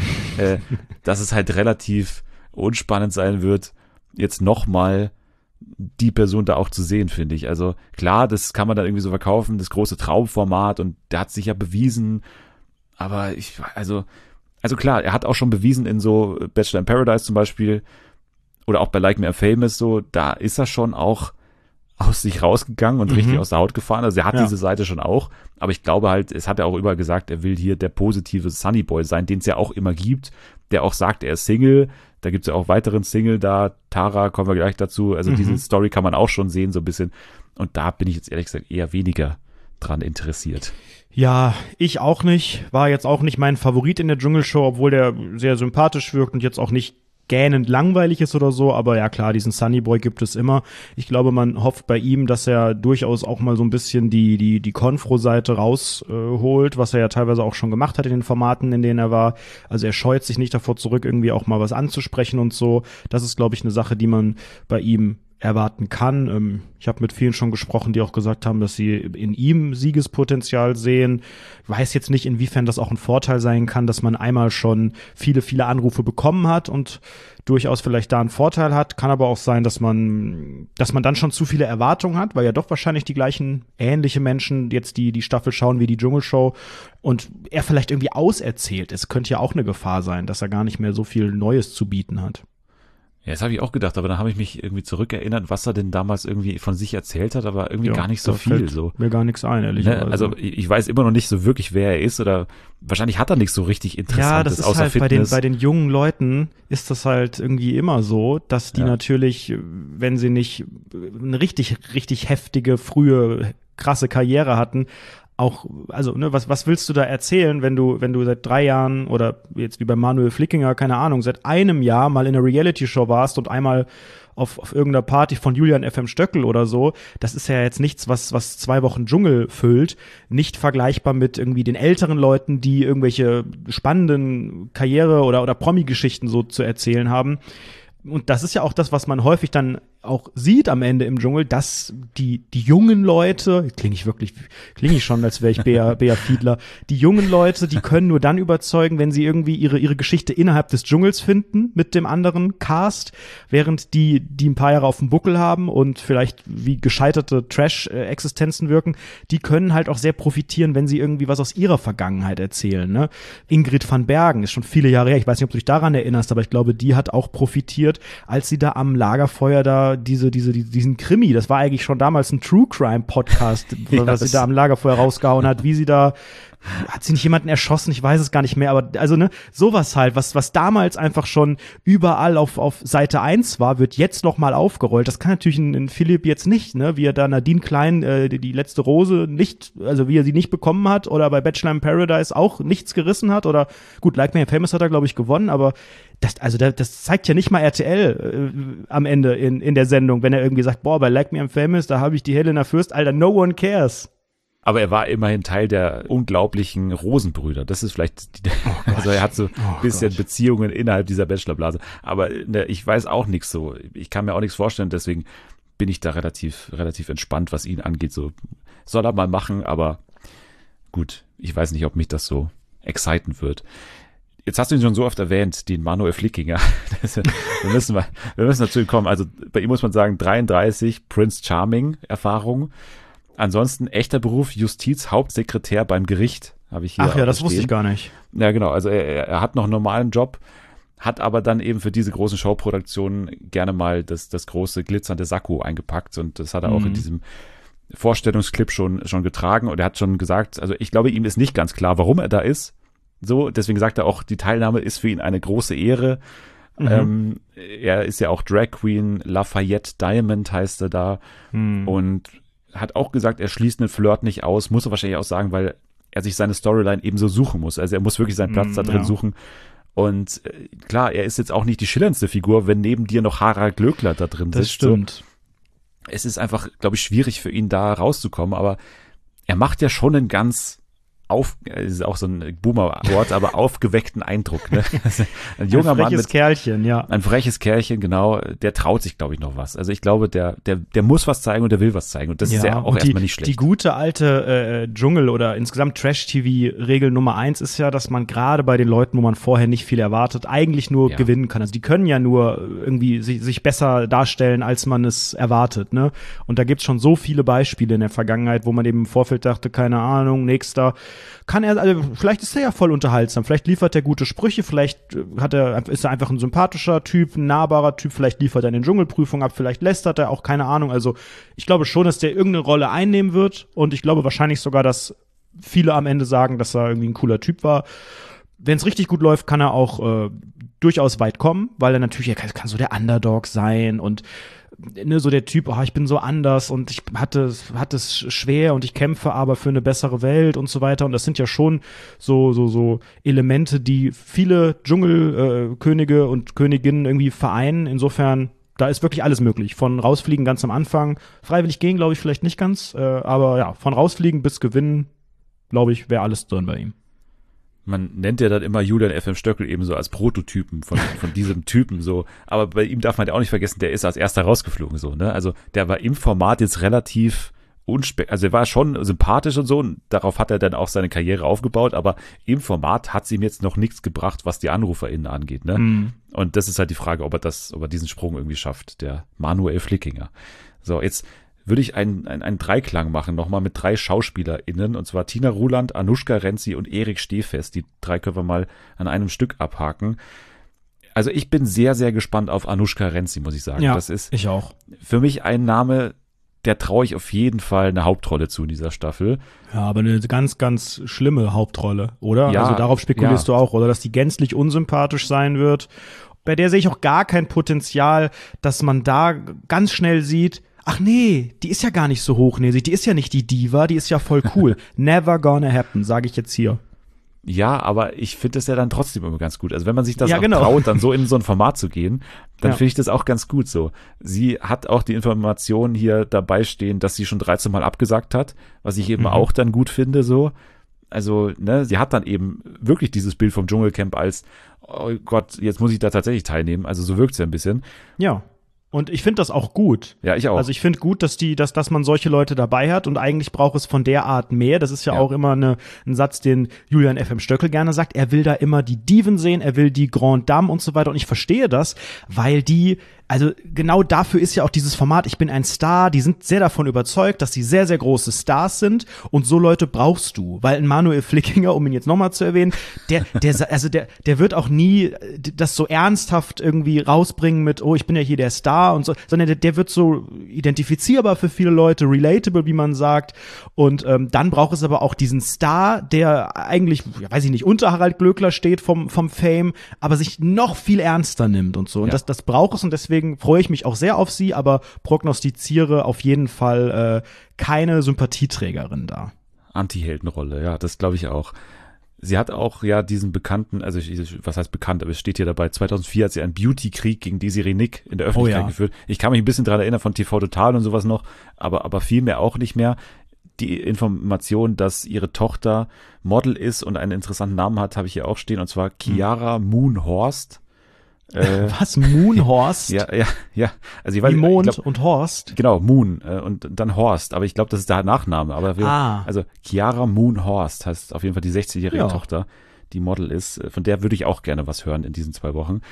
Speaker 1: dass es halt relativ unspannend sein wird, jetzt nochmal die Person da auch zu sehen, finde ich. Also klar, das kann man dann irgendwie so verkaufen, das große Traumformat, und der hat sich ja bewiesen, aber also klar, er hat auch schon bewiesen in so Bachelor in Paradise zum Beispiel oder auch bei Like Me I'm Famous, so, da ist er schon auch aus sich rausgegangen und richtig aus der Haut gefahren. Also er hat diese Seite schon auch, aber ich glaube halt, es hat er auch überall gesagt, er will hier der positive Sunnyboy sein, den es ja auch immer gibt, der auch sagt, er ist Single. Da gibt's ja auch weiteren Single da, Tara, kommen wir gleich dazu. Also diese Story kann man auch schon sehen, so ein bisschen. Und da bin ich jetzt ehrlich gesagt eher weniger dran interessiert.
Speaker 2: Ja, ich auch nicht. War jetzt auch nicht mein Favorit in der Dschungelshow, obwohl der sehr sympathisch wirkt und jetzt auch nicht gähnend langweilig ist oder so, aber ja klar, diesen Sunnyboy gibt es immer. Ich glaube, man hofft bei ihm, dass er durchaus auch mal so ein bisschen die Konfro-Seite rausholt, was er ja teilweise auch schon gemacht hat in den Formaten, in denen er war. Also er scheut sich nicht davor zurück, irgendwie auch mal was anzusprechen und so. Das ist, glaube ich, eine Sache, die man bei ihm erwarten kann. Ich habe mit vielen schon gesprochen, die auch gesagt haben, dass sie in ihm Siegespotenzial sehen. Ich weiß jetzt nicht, inwiefern das auch ein Vorteil sein kann, dass man einmal schon viele, viele Anrufe bekommen hat und durchaus vielleicht da einen Vorteil hat. Kann aber auch sein, dass man dann schon zu viele Erwartungen hat, weil ja doch wahrscheinlich die gleichen ähnliche Menschen jetzt die Staffel schauen wie die Dschungelshow und er vielleicht irgendwie auserzählt. Es könnte ja auch eine Gefahr sein, dass er gar nicht mehr so viel Neues zu bieten hat.
Speaker 1: Ja, das habe ich auch gedacht, aber dann habe ich mich irgendwie zurückerinnert, was er denn damals irgendwie von sich erzählt hat, aber irgendwie gar nicht so viel. So.
Speaker 2: Mir gar nichts ein, ehrlicherweise.
Speaker 1: Ne? Also ich weiß immer noch nicht so wirklich, wer er ist, oder wahrscheinlich hat er nichts so richtig Interessantes,
Speaker 2: ja, das ist
Speaker 1: außer
Speaker 2: halt
Speaker 1: Fitness.
Speaker 2: bei den jungen Leuten ist das halt irgendwie immer so, dass die natürlich, wenn sie nicht eine richtig, richtig heftige, frühe, krasse Karriere hatten, auch, also, ne, was willst du da erzählen, wenn du seit 3 Jahren oder jetzt wie bei Manuel Flickinger, keine Ahnung, seit einem Jahr mal in einer Reality-Show warst und einmal auf irgendeiner Party von Julian FM Stöckel oder so, das ist ja jetzt nichts, was 2 Wochen Dschungel füllt, nicht vergleichbar mit irgendwie den älteren Leuten, die irgendwelche spannenden Karriere- oder Promi-Geschichten so zu erzählen haben. Und das ist ja auch das, was man häufig dann auch sieht am Ende im Dschungel, dass die jungen Leute, klinge ich schon, als wäre ich Bea Fiedler, die jungen Leute, die können nur dann überzeugen, wenn sie irgendwie ihre Geschichte innerhalb des Dschungels finden mit dem anderen Cast, während die ein paar Jahre auf dem Buckel haben und vielleicht wie gescheiterte Trash-Existenzen wirken, die können halt auch sehr profitieren, wenn sie irgendwie was aus ihrer Vergangenheit erzählen, ne? Ingrid van Bergen ist schon viele Jahre her, ich weiß nicht, ob du dich daran erinnerst, aber ich glaube, die hat auch profitiert, als sie da am Lagerfeuer da diesen Krimi, das war eigentlich schon damals ein True Crime Podcast, was sie da am Lagerfeuer rausgehauen hat, wie sie da, hat sie nicht jemanden erschossen, ich weiß es gar nicht mehr, aber also ne, sowas halt, was damals einfach schon überall auf Seite 1 war, wird jetzt noch mal aufgerollt. Das kann natürlich ein Philipp jetzt nicht, ne, wie er da Nadine Klein die letzte Rose nicht, also wie er sie nicht bekommen hat oder bei Bachelor in Paradise auch nichts gerissen hat oder gut, Like Me and Famous hat er glaube ich gewonnen, aber das zeigt ja nicht mal RTL am Ende in der Sendung, wenn er irgendwie sagt, boah, bei Like Me and Famous, da habe ich die Helena Fürst, Alter, no one cares.
Speaker 1: Aber er war immerhin Teil der unglaublichen Rosenbrüder. Das ist vielleicht, also er hat so ein bisschen Beziehungen innerhalb dieser Bachelorblase. Aber ich weiß auch nichts so. Ich kann mir auch nichts vorstellen, deswegen bin ich da relativ entspannt, was ihn angeht. So soll er mal machen, aber gut, ich weiß nicht, ob mich das so exciten wird. Jetzt hast du ihn schon so oft erwähnt, den Manuel Flickinger. Wir müssen dazu kommen. Also bei ihm muss man sagen, 33, Prince Charming Erfahrung. Ansonsten echter Beruf, Justizhauptsekretär beim Gericht, habe ich hier.
Speaker 2: Ach ja, das wusste ich gar nicht.
Speaker 1: Ja, genau. Also er hat noch einen normalen Job, hat aber dann eben für diese großen Showproduktionen gerne mal das große glitzernde Sakko eingepackt und das hat er auch in diesem Vorstellungsclip schon getragen und er hat schon gesagt, also ich glaube, ihm ist nicht ganz klar, warum er da ist. So, deswegen sagt er auch, die Teilnahme ist für ihn eine große Ehre. Er ist ja auch Drag Queen, Lafayette Diamond heißt er da und hat auch gesagt, er schließt einen Flirt nicht aus, muss er wahrscheinlich auch sagen, weil er sich seine Storyline eben so suchen muss. Also er muss wirklich seinen Platz da drin suchen. Und klar, er ist jetzt auch nicht die schillerndste Figur, wenn neben dir noch Harald Glöckler da drin sitzt.
Speaker 2: Das stimmt.
Speaker 1: So. Es ist einfach, glaube ich, schwierig für ihn da rauszukommen, aber er macht ja schon einen ganz ist auch so ein Boomer-Wort, aber aufgeweckten Eindruck. Ne? Ein junger Mann mit
Speaker 2: Kerlchen, ja.
Speaker 1: Ein freches Kerlchen, genau. Der traut sich, glaube ich, noch was. Also ich glaube, der muss was zeigen und der will was zeigen. Und das ist ja auch erstmal nicht schlecht.
Speaker 2: Die gute alte Dschungel- oder insgesamt Trash-TV-Regel Nummer 1 ist ja, dass man gerade bei den Leuten, wo man vorher nicht viel erwartet, eigentlich nur gewinnen kann. Also die können ja nur irgendwie sich besser darstellen, als man es erwartet. Ne? Und da gibt's schon so viele Beispiele in der Vergangenheit, wo man eben im Vorfeld dachte, keine Ahnung, vielleicht ist er ja voll unterhaltsam, vielleicht liefert er gute Sprüche, vielleicht ist er einfach ein sympathischer Typ, ein nahbarer Typ, vielleicht liefert er eine Dschungelprüfung ab, vielleicht lästert er auch, keine Ahnung. Also ich glaube schon, dass der irgendeine Rolle einnehmen wird und ich glaube wahrscheinlich sogar, dass viele am Ende sagen, dass er irgendwie ein cooler Typ war. Wenn es richtig gut läuft, kann er auch durchaus weit kommen, weil er natürlich, er kann so der Underdog sein und ne, so der Typ, ich bin so anders und ich hatte es schwer und ich kämpfe aber für eine bessere Welt und so weiter. Und das sind ja schon so Elemente, die viele Dschungelkönige und Königinnen irgendwie vereinen. Insofern, da ist wirklich alles möglich. Von rausfliegen ganz am Anfang, freiwillig gehen, glaube ich, vielleicht nicht ganz, aber ja, von rausfliegen bis gewinnen, glaube ich, wäre alles drin bei ihm.
Speaker 1: Man nennt ja dann immer Julian FM Stöckel eben so als Prototypen von diesem Typen so. Aber bei ihm darf man ja auch nicht vergessen, der ist als erster rausgeflogen so, ne? Also der war im Format jetzt relativ also er war schon sympathisch und so und darauf hat er dann auch seine Karriere aufgebaut, aber im Format hat es ihm jetzt noch nichts gebracht, was die AnruferInnen angeht, ne? Und das ist halt die Frage, ob er diesen Sprung irgendwie schafft, der Manuel Flickinger. So, jetzt würde ich einen Dreiklang machen, nochmal mit 3 SchauspielerInnen, und zwar Tina Ruland, Anushka Renzi und Erik Stehfest. Die 3 können wir mal an einem Stück abhaken. Also ich bin sehr, sehr gespannt auf Anushka Renzi, muss ich sagen.
Speaker 2: Ja,
Speaker 1: das ist
Speaker 2: ich auch.
Speaker 1: Für mich ein Name, der traue ich auf jeden Fall eine Hauptrolle zu in dieser Staffel.
Speaker 2: Ja, aber eine ganz, ganz schlimme Hauptrolle, oder?
Speaker 1: Ja,
Speaker 2: also darauf spekulierst du auch, oder? Dass die gänzlich unsympathisch sein wird. Bei der sehe ich auch gar kein Potenzial, dass man da ganz schnell sieht, Ach nee, die ist ja gar nicht so hochnäsig. Die ist ja nicht die Diva, die ist ja voll cool. Never gonna happen, sage ich jetzt hier.
Speaker 1: Ja, aber ich finde das ja dann trotzdem immer ganz gut. Also wenn man sich das
Speaker 2: Ja,
Speaker 1: auch
Speaker 2: genau.
Speaker 1: traut, dann so in so ein Format zu gehen, dann
Speaker 2: Ja.
Speaker 1: finde ich das auch ganz gut so. Sie hat auch die Information hier dabei stehen, dass sie schon 13 Mal abgesagt hat, was ich eben auch dann gut finde so. Also, ne, sie hat dann eben wirklich dieses Bild vom Dschungelcamp als, oh Gott, jetzt muss ich da tatsächlich teilnehmen. Also so wirkt es ja ein bisschen.
Speaker 2: Ja. Und ich finde das auch gut.
Speaker 1: Ja, ich auch.
Speaker 2: Also ich finde gut, dass man solche Leute dabei hat und eigentlich braucht es von der Art mehr. Das ist ja auch immer ein Satz, den Julian F.M. Stöckel gerne sagt. Er will da immer die Diven sehen, er will die Grande Dame und so weiter. Und ich verstehe das, weil also genau dafür ist ja auch dieses Format, ich bin ein Star, die sind sehr davon überzeugt, dass sie sehr, sehr große Stars sind und so Leute brauchst du, weil ein Manuel Flickinger, um ihn jetzt nochmal zu erwähnen, der wird auch nie das so ernsthaft irgendwie rausbringen mit, oh, ich bin ja hier der Star und so, sondern der wird so identifizierbar für viele Leute, relatable, wie man sagt, und dann braucht es aber auch diesen Star, der eigentlich, ja, weiß ich nicht, unter Harald Glöckler steht vom Fame, aber sich noch viel ernster nimmt und so, und das braucht es und deswegen freue ich mich auch sehr auf sie, aber prognostiziere auf jeden Fall keine Sympathieträgerin da.
Speaker 1: Anti-Heldenrolle, ja, das glaube ich auch. Sie hat auch ja diesen bekannten, also was heißt bekannt, aber es steht hier dabei, 2004 hat sie einen Beauty-Krieg gegen Desiree Nick in der Öffentlichkeit geführt. Ich kann mich ein bisschen daran erinnern von TV Total und sowas noch, aber viel mehr auch nicht mehr. Die Information, dass ihre Tochter Model ist und einen interessanten Namen hat, habe ich hier auch stehen, und zwar Chiara Moon-Horst.
Speaker 2: Was? Moonhorst?
Speaker 1: Ja. Also ich weiß,
Speaker 2: wie Mond
Speaker 1: ich glaub,
Speaker 2: und Horst?
Speaker 1: Genau, Moon und dann Horst. Aber ich glaube, das ist der Nachname. Aber also Chiara Moon-Horst heißt auf jeden Fall die 60-jährige Tochter, die Model ist. Von der würde ich auch gerne was hören in diesen 2 Wochen.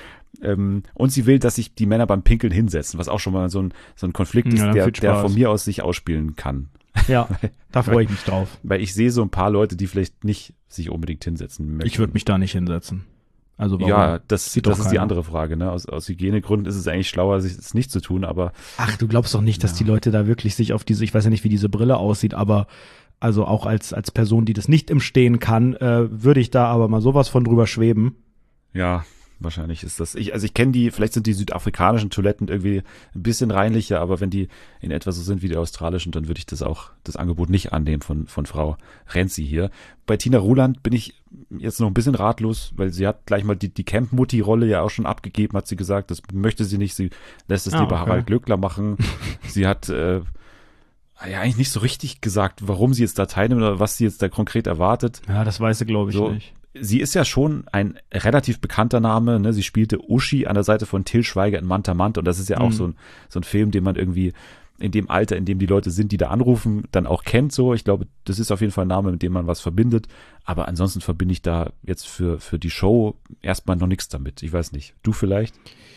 Speaker 1: Und sie will, dass sich die Männer beim Pinkeln hinsetzen, was auch schon mal so ein Konflikt ist, der von mir aus sich ausspielen kann.
Speaker 2: Ja, da freue ich mich drauf.
Speaker 1: Weil ich sehe so ein paar Leute, die vielleicht nicht sich unbedingt hinsetzen möchten.
Speaker 2: Ich würde mich da nicht hinsetzen. Also warum?
Speaker 1: Ja, das ist
Speaker 2: keiner.
Speaker 1: die andere Frage. Ne? Aus Hygienegründen ist es eigentlich schlauer, sich es nicht zu tun, aber
Speaker 2: Ach, du glaubst doch nicht, dass die Leute da wirklich sich auf diese, ich weiß ja nicht, wie diese Brille aussieht, aber also auch als Person, die das nicht im Stehen kann, würde ich da aber mal sowas von drüber schweben.
Speaker 1: Ja, wahrscheinlich ist das. Ich kenne die, vielleicht sind die südafrikanischen Toiletten irgendwie ein bisschen reinlicher, aber wenn die in etwa so sind wie die australischen, dann würde ich das Angebot nicht annehmen von Frau Renzi hier. Bei Tina Ruland bin ich jetzt noch ein bisschen ratlos, weil sie hat gleich mal die Camp-Mutti-Rolle ja auch schon abgegeben, hat sie gesagt, das möchte sie nicht, sie lässt es lieber Harald Glöckler machen. Sie hat ja eigentlich nicht so richtig gesagt, warum sie jetzt da teilnimmt oder was sie jetzt da konkret erwartet.
Speaker 2: Ja, das weiß sie, glaube ich, nicht.
Speaker 1: Sie ist ja schon ein relativ bekannter Name, ne? Sie spielte Uschi an der Seite von Til Schweiger in Manta Manta und das ist ja auch so ein Film, den man irgendwie in dem Alter, in dem die Leute sind, die da anrufen, dann auch kennt so. Ich glaube, das ist auf jeden Fall ein Name, mit dem man was verbindet, aber ansonsten verbinde ich da jetzt für die Show erstmal noch nichts damit. Ich weiß nicht. Du vielleicht?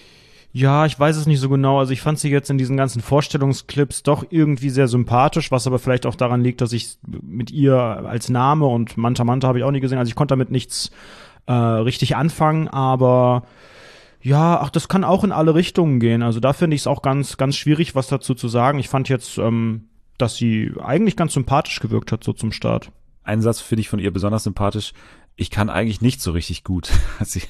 Speaker 2: Ja, ich weiß es nicht so genau. Also ich fand sie jetzt in diesen ganzen Vorstellungsclips doch irgendwie sehr sympathisch, was aber vielleicht auch daran liegt, dass ich mit ihr als Name und Manta Manta habe ich auch nie gesehen. Also ich konnte damit nichts richtig anfangen, aber ja, das kann auch in alle Richtungen gehen. Also da finde ich es auch ganz, ganz schwierig, was dazu zu sagen. Ich fand jetzt, dass sie eigentlich ganz sympathisch gewirkt hat, so zum Start.
Speaker 1: Einen Satz finde ich von ihr besonders sympathisch. Ich kann eigentlich nicht so richtig gut, hat sie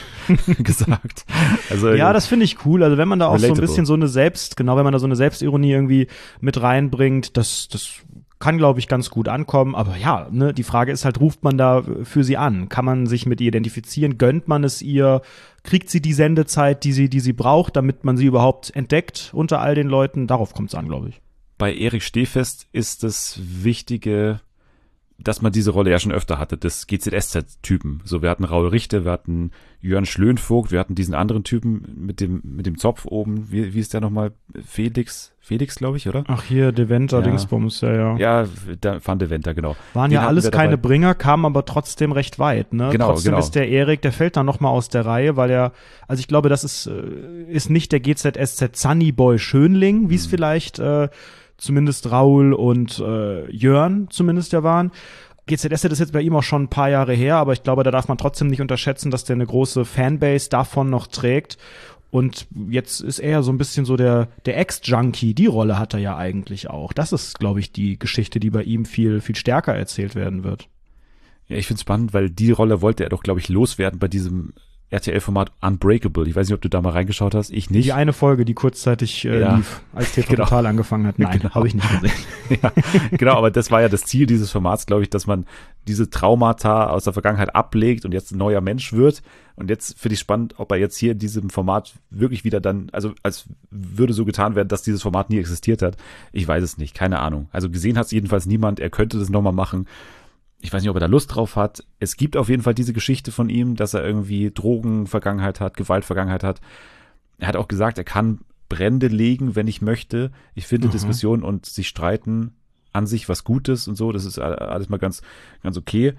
Speaker 1: gesagt. Also,
Speaker 2: ja, das finde ich cool. Also wenn man da auch so ein bisschen wenn man da so eine Selbstironie irgendwie mit reinbringt, das kann, glaube ich, ganz gut ankommen. Aber ja, ne, die Frage ist halt, ruft man da für sie an? Kann man sich mit ihr identifizieren? Gönnt man es ihr? Kriegt sie die Sendezeit, die sie braucht, damit man sie überhaupt entdeckt unter all den Leuten? Darauf kommt es an, glaube ich.
Speaker 1: Bei Erich Stehfest ist das Wichtige, dass man diese Rolle ja schon öfter hatte, des GZSZ-Typen. So, wir hatten Raul Richter, wir hatten Jörn Schlönvogt, wir hatten diesen anderen Typen mit dem Zopf oben. Wie ist der nochmal? Felix, glaube ich, oder?
Speaker 2: Ach hier, Deventer, Dingsbums, ja.
Speaker 1: Ja, Van Deventer, genau.
Speaker 2: Waren ja alles keine Bringer, kamen aber trotzdem recht weit, ne?
Speaker 1: Genau,
Speaker 2: trotzdem ist der Erik, der fällt dann nochmal aus der Reihe, weil also ich glaube, das ist nicht der GZSZ Sunnyboy Schönling, wie es vielleicht zumindest Raul und Jörn zumindest ja waren. GZSZ ist jetzt bei ihm auch schon ein paar Jahre her, aber ich glaube, da darf man trotzdem nicht unterschätzen, dass der eine große Fanbase davon noch trägt. Und jetzt ist er so ein bisschen so der Ex-Junkie. Die Rolle hat er ja eigentlich auch. Das ist, glaube ich, die Geschichte, die bei ihm viel, viel stärker erzählt werden wird.
Speaker 1: Ja, ich finde es spannend, weil die Rolle wollte er doch, glaube ich, loswerden bei diesem RTL-Format Unbreakable. Ich weiß nicht, ob du da mal reingeschaut hast. Ich nicht.
Speaker 2: Die eine Folge, die kurzzeitig lief, als TV Total angefangen hat. Nein, habe ich nicht gesehen.
Speaker 1: Ja, genau, aber das war ja das Ziel dieses Formats, glaube ich, dass man diese Traumata aus der Vergangenheit ablegt und jetzt ein neuer Mensch wird. Und jetzt finde ich spannend, ob er jetzt hier in diesem Format wirklich wieder dann, also als würde so getan werden, dass dieses Format nie existiert hat. Ich weiß es nicht, keine Ahnung. Also gesehen hat es jedenfalls niemand. Er könnte das nochmal machen. Ich weiß nicht, ob er da Lust drauf hat. Es gibt auf jeden Fall diese Geschichte von ihm, dass er irgendwie Drogenvergangenheit hat, Gewaltvergangenheit hat. Er hat auch gesagt, er kann Brände legen, wenn ich möchte. Ich finde Diskussionen und sich streiten an sich was Gutes und so. Das ist alles mal ganz, ganz okay.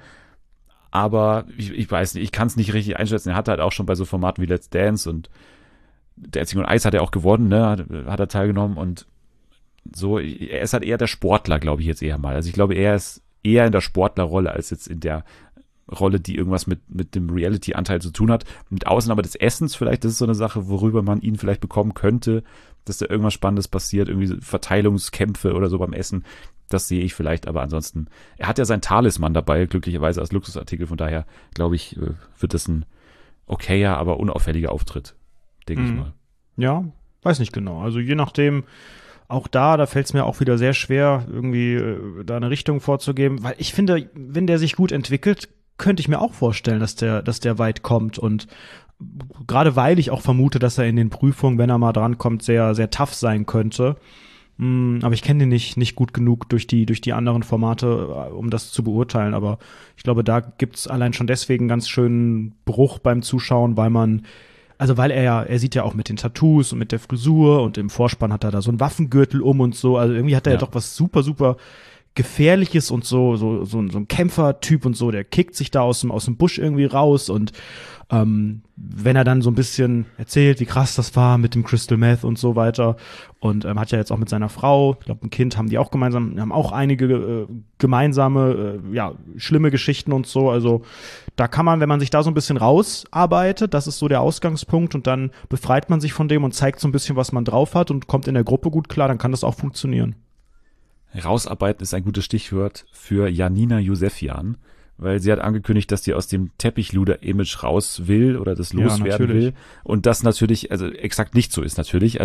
Speaker 1: Aber ich weiß nicht, ich kann es nicht richtig einschätzen. Er hat halt auch schon bei so Formaten wie Let's Dance und Dancing on Ice hat er auch gewonnen, ne? Hat er teilgenommen und so. Er ist halt eher der Sportler, glaube ich jetzt eher mal. Also ich glaube, er ist eher in der Sportlerrolle als jetzt in der Rolle, die irgendwas mit dem Reality-Anteil zu tun hat. Mit Ausnahme des Essens vielleicht, das ist so eine Sache, worüber man ihn vielleicht bekommen könnte, dass da irgendwas Spannendes passiert, irgendwie Verteilungskämpfe oder so beim Essen. Das sehe ich vielleicht, aber ansonsten, er hat ja seinen Talisman dabei, glücklicherweise als Luxusartikel, von daher, glaube ich, wird das ein okayer, aber unauffälliger Auftritt, denke ich mal.
Speaker 2: Ja, weiß nicht genau. Also je nachdem, auch da fällt es mir auch wieder sehr schwer, irgendwie da eine Richtung vorzugeben, weil ich finde, wenn der sich gut entwickelt, könnte ich mir auch vorstellen, dass der weit kommt und gerade weil ich auch vermute, dass er in den Prüfungen, wenn er mal dran kommt, sehr, sehr tough sein könnte. Aber ich kenne den nicht gut genug durch die anderen Formate, um das zu beurteilen, aber ich glaube, da gibt's allein schon deswegen einen ganz schönen Bruch beim Zuschauen, weil er sieht ja auch mit den Tattoos und mit der Frisur und im Vorspann hat er da so einen Waffengürtel und so. Also irgendwie hat er ja doch was super, super Gefährliches und so ein Kämpfertyp und so. Der kickt sich da aus dem Busch irgendwie raus und wenn er dann so ein bisschen erzählt, wie krass das war mit dem Crystal Meth und so weiter und hat ja jetzt auch mit seiner Frau, ich glaube ein Kind haben die auch gemeinsam, haben auch einige gemeinsame, schlimme Geschichten und so, also da kann man, wenn man sich da so ein bisschen rausarbeitet, das ist so der Ausgangspunkt und dann befreit man sich von dem und zeigt so ein bisschen, was man drauf hat und kommt in der Gruppe gut klar, dann kann das auch funktionieren.
Speaker 1: Rausarbeiten ist ein gutes Stichwort für Janina Josefian, weil sie hat angekündigt, dass sie aus dem Teppichluder-Image raus will oder das loswerden will. Und das natürlich, also exakt nicht so ist natürlich.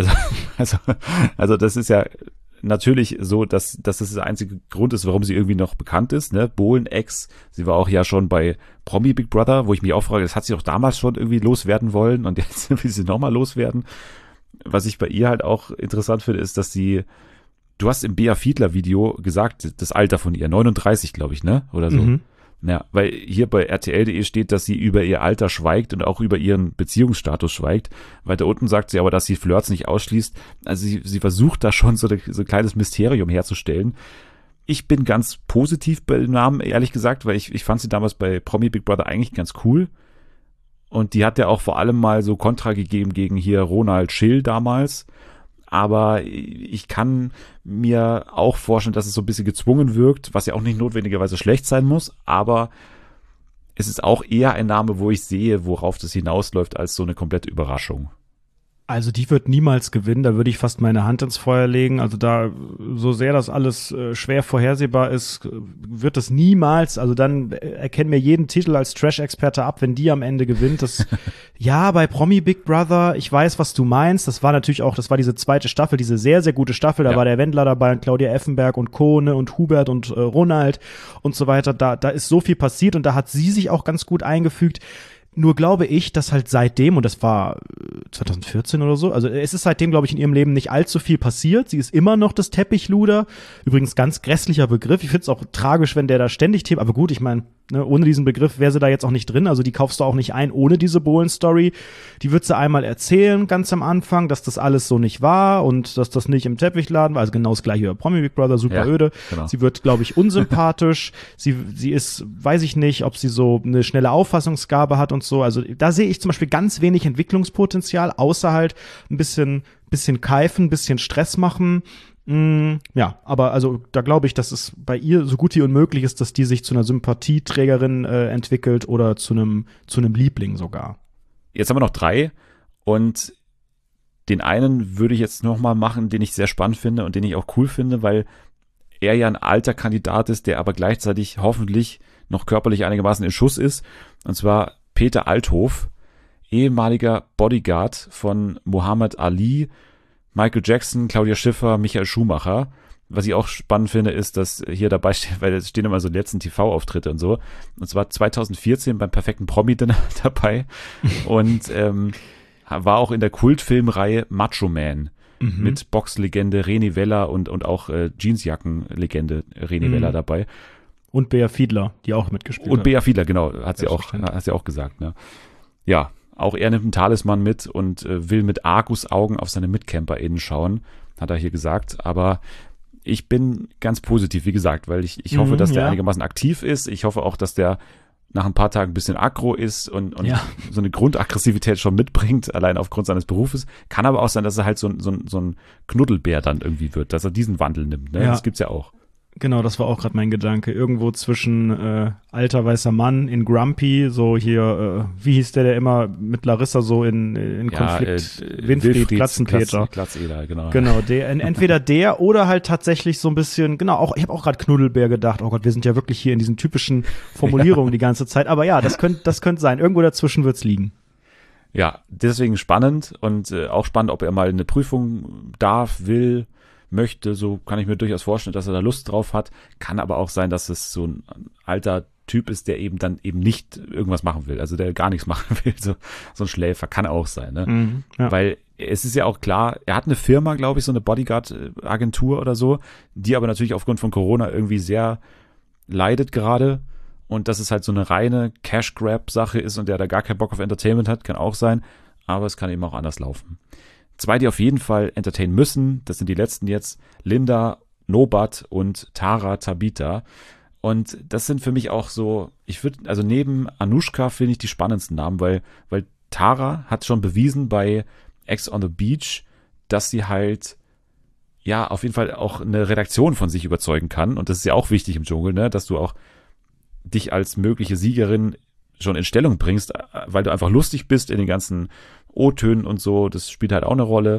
Speaker 1: Also das ist ja natürlich so, dass das der einzige Grund ist, warum sie irgendwie noch bekannt ist, ne? Bohlen-Ex. Sie war auch ja schon bei Promi Big Brother, wo ich mich auch frage, das hat sie doch damals schon irgendwie loswerden wollen und jetzt will sie nochmal loswerden. Was ich bei ihr halt auch interessant finde, ist, dass du hast im Bea Fiedler Video gesagt, das Alter von ihr, 39, glaube ich, ne? Oder so.
Speaker 2: Mhm.
Speaker 1: Ja, weil hier bei RTL.de steht, dass sie über ihr Alter schweigt und auch über ihren Beziehungsstatus schweigt. Weiter unten sagt sie aber, dass sie Flirts nicht ausschließt. Also sie versucht da schon so ein kleines Mysterium herzustellen. Ich bin ganz positiv bei dem Namen, ehrlich gesagt, weil ich fand sie damals bei Promi Big Brother eigentlich ganz cool. Und die hat ja auch vor allem mal so Kontra gegeben gegen hier Ronald Schill damals. Aber ich kann mir auch vorstellen, dass es so ein bisschen gezwungen wirkt, was ja auch nicht notwendigerweise schlecht sein muss, aber es ist auch eher ein Name, wo ich sehe, worauf das hinausläuft, als so eine komplette Überraschung.
Speaker 2: Also die wird niemals gewinnen, da würde ich fast meine Hand ins Feuer legen. Also da, so sehr das alles schwer vorhersehbar ist, wird das niemals, also dann erkennen wir jeden Titel als Trash-Experte ab, wenn die am Ende gewinnt. Das, ja, bei Promi Big Brother, ich weiß, was du meinst, das war diese zweite Staffel, diese sehr, sehr gute Staffel, da war der Wendler dabei und Claudia Effenberg und Kohne und Hubert und Ronald und so weiter, da ist so viel passiert und da hat sie sich auch ganz gut eingefügt. Nur glaube ich, dass halt seitdem, und das war 2014 oder so, also es ist seitdem, glaube ich, in ihrem Leben nicht allzu viel passiert. Sie ist immer noch das Teppichluder. Übrigens ganz grässlicher Begriff. Ich finde es auch tragisch, wenn der da ständig Thema, aber gut, ich meine, ne, ohne diesen Begriff wäre sie da jetzt auch nicht drin. Also die kaufst du auch nicht ein ohne diese Bohlen-Story. Die wird sie einmal erzählen, ganz am Anfang, dass das alles so nicht war und dass das nicht im Teppichladen war. Also genau das gleiche über Promi Big Brother, super öde. Genau. Sie wird, glaube ich, unsympathisch. sie ist, weiß ich nicht, ob sie so eine schnelle Auffassungsgabe hat und so. Also da sehe ich zum Beispiel ganz wenig Entwicklungspotenzial, außer halt ein bisschen keifen, ein bisschen Stress machen. Ja, aber also da glaube ich, dass es bei ihr so gut wie unmöglich ist, dass die sich zu einer Sympathieträgerin entwickelt oder zu einem Liebling sogar.
Speaker 1: Jetzt haben wir noch 3 und den einen würde ich jetzt nochmal machen, den ich sehr spannend finde und den ich auch cool finde, weil er ja ein alter Kandidat ist, der aber gleichzeitig hoffentlich noch körperlich einigermaßen in Schuss ist, und zwar Peter Althoff. ehemaliger Bodyguard von Muhammad Ali, Michael Jackson, Claudia Schiffer, Michael Schumacher. Was ich auch spannend finde, ist, dass hier dabei steht, weil es stehen immer so die letzten TV-Auftritte und so. Und zwar 2014 beim perfekten Promi-Dinner dabei und war auch in der Kultfilmreihe Macho Man mit Boxlegende René Weller und auch Jeansjacken-Legende René Weller dabei.
Speaker 2: Und Bea Fiedler, die auch mitgespielt hat.
Speaker 1: Und Bea Fiedler, genau, hat sie auch gesagt. Ne? Ja, auch er nimmt einen Talisman mit und will mit Argusaugen auf seine MitcamperInnen schauen, hat er hier gesagt. Aber ich bin ganz positiv, wie gesagt, weil ich hoffe, dass der einigermaßen aktiv ist. Ich hoffe auch, dass der nach ein paar Tagen ein bisschen aggro ist und so eine Grundaggressivität schon mitbringt, allein aufgrund seines Berufes. Kann aber auch sein, dass er halt so ein Knuddelbär dann irgendwie wird, dass er diesen Wandel nimmt. Ne? Ja. Das gibt's ja auch.
Speaker 2: Genau, das war auch gerade mein Gedanke. Irgendwo zwischen alter weißer Mann in Grumpy, so hier, wie hieß der immer mit Larissa so in Konflikt? Winfried Glatzenpeter.
Speaker 1: Glatzeder, genau.
Speaker 2: Genau, entweder der oder halt tatsächlich so ein bisschen, genau, auch ich habe auch gerade Knuddelbär gedacht. Oh Gott, wir sind ja wirklich hier in diesen typischen Formulierungen die ganze Zeit. Aber ja, das könnte sein. Irgendwo dazwischen wird's liegen.
Speaker 1: Ja, deswegen spannend und auch spannend, ob er mal eine Prüfung möchte, so kann ich mir durchaus vorstellen, dass er da Lust drauf hat. Kann aber auch sein, dass es so ein alter Typ ist, der eben dann eben nicht irgendwas machen will, also der gar nichts machen will. So ein Schläfer kann auch sein, ne? Weil es ist ja auch klar, er hat eine Firma, glaube ich, so eine Bodyguard-Agentur oder so, die aber natürlich aufgrund von Corona irgendwie sehr leidet gerade und dass es halt so eine reine Cash-Grab-Sache ist und der da gar keinen Bock auf Entertainment hat, kann auch sein, aber es kann eben auch anders laufen. 2, die auf jeden Fall entertainen müssen, das sind die letzten jetzt, Linda, Nobat und Tara Tabita. Und das sind für mich auch so, also neben Anushka finde ich die spannendsten Namen, weil Tara hat schon bewiesen bei Ex on the Beach, dass sie halt, ja, auf jeden Fall auch eine Redaktion von sich überzeugen kann. Und das ist ja auch wichtig im Dschungel, ne, dass du auch dich als mögliche Siegerin schon in Stellung bringst, weil du einfach lustig bist in den ganzen O-Tönen und so, das spielt halt auch eine Rolle.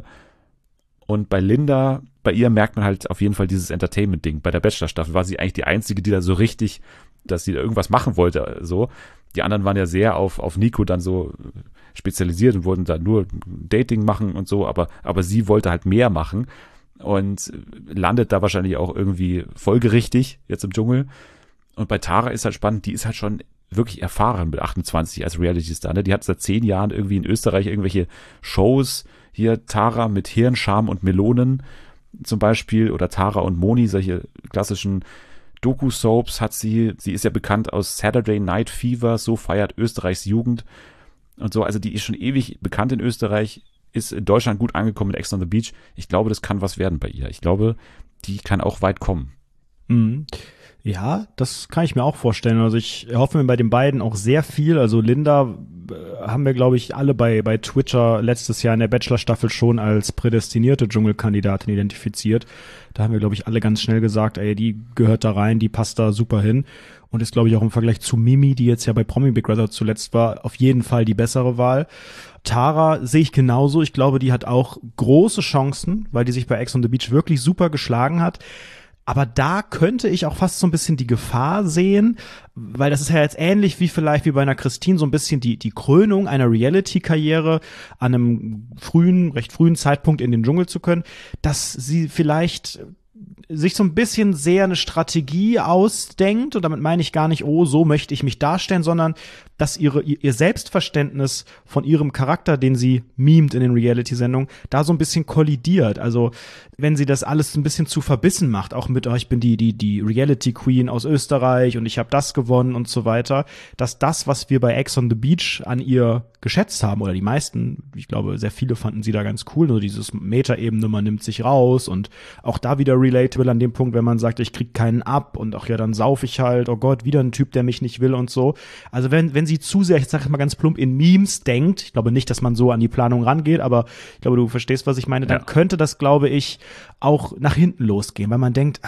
Speaker 1: Und bei Linda, bei ihr merkt man halt auf jeden Fall dieses Entertainment-Ding. Bei der Bachelor-Staffel war sie eigentlich die Einzige, die da so richtig, dass sie da irgendwas machen wollte. So. Die anderen waren ja sehr auf Nico dann so spezialisiert und wollten da nur Dating machen und so, aber sie wollte halt mehr machen und landet da wahrscheinlich auch irgendwie folgerichtig jetzt im Dschungel. Und bei Tara ist halt spannend, die ist halt schon wirklich erfahren mit 28 als Reality-Star. Ne? Die hat seit 10 Jahren irgendwie in Österreich irgendwelche Shows. Hier Tara mit Hirn, Scham und Melonen zum Beispiel oder Tara und Moni, solche klassischen Doku-Soaps hat sie. Sie ist ja bekannt aus Saturday Night Fever, so feiert Österreichs Jugend und so. Also die ist schon ewig bekannt in Österreich, ist in Deutschland gut angekommen mit Ex on the Beach. Ich glaube, das kann was werden bei ihr. Ich glaube, die kann auch weit kommen.
Speaker 2: Mhm. Ja, das kann ich mir auch vorstellen. Also ich hoffe mir bei den beiden auch sehr viel. Also Linda haben wir, glaube ich, alle bei Twitter letztes Jahr in der Bachelor-Staffel schon als prädestinierte Dschungelkandidatin identifiziert. Da haben wir, glaube ich, alle ganz schnell gesagt, ey, die gehört da rein, die passt da super hin. Und ist, glaube ich, auch im Vergleich zu Mimi, die jetzt ja bei Promi Big Brother zuletzt war, auf jeden Fall die bessere Wahl. Tara sehe ich genauso. Ich glaube, die hat auch große Chancen, weil die sich bei Ex on the Beach wirklich super geschlagen hat. Aber da könnte ich auch fast so ein bisschen die Gefahr sehen, weil das ist ja jetzt ähnlich wie vielleicht wie bei einer Christine so ein bisschen die Krönung einer Reality-Karriere an einem recht frühen Zeitpunkt in den Dschungel zu können, dass sie vielleicht sich so ein bisschen sehr eine Strategie ausdenkt und damit meine ich gar nicht, oh, so möchte ich mich darstellen, sondern dass ihr Selbstverständnis von ihrem Charakter, den sie mimt in den Reality-Sendungen, da so ein bisschen kollidiert. Also wenn sie das alles ein bisschen zu verbissen macht, auch mit, ich bin die Reality-Queen aus Österreich und ich habe das gewonnen und so weiter, dass das, was wir bei Ex on the Beach an ihr geschätzt haben, oder die meisten, ich glaube, sehr viele fanden sie da ganz cool, nur dieses Meta-Ebene, man nimmt sich raus und auch da wieder relatable an dem Punkt, wenn man sagt, ich krieg keinen ab und ach ja, dann sauf ich halt, oh Gott, wieder ein Typ, der mich nicht will und so. Also wenn sie zu sehr, ich sage mal ganz plump, in Memes denkt, ich glaube nicht, dass man so an die Planung rangeht, aber ich glaube, du verstehst, was ich meine, dann könnte das, glaube ich, auch nach hinten losgehen, weil man denkt,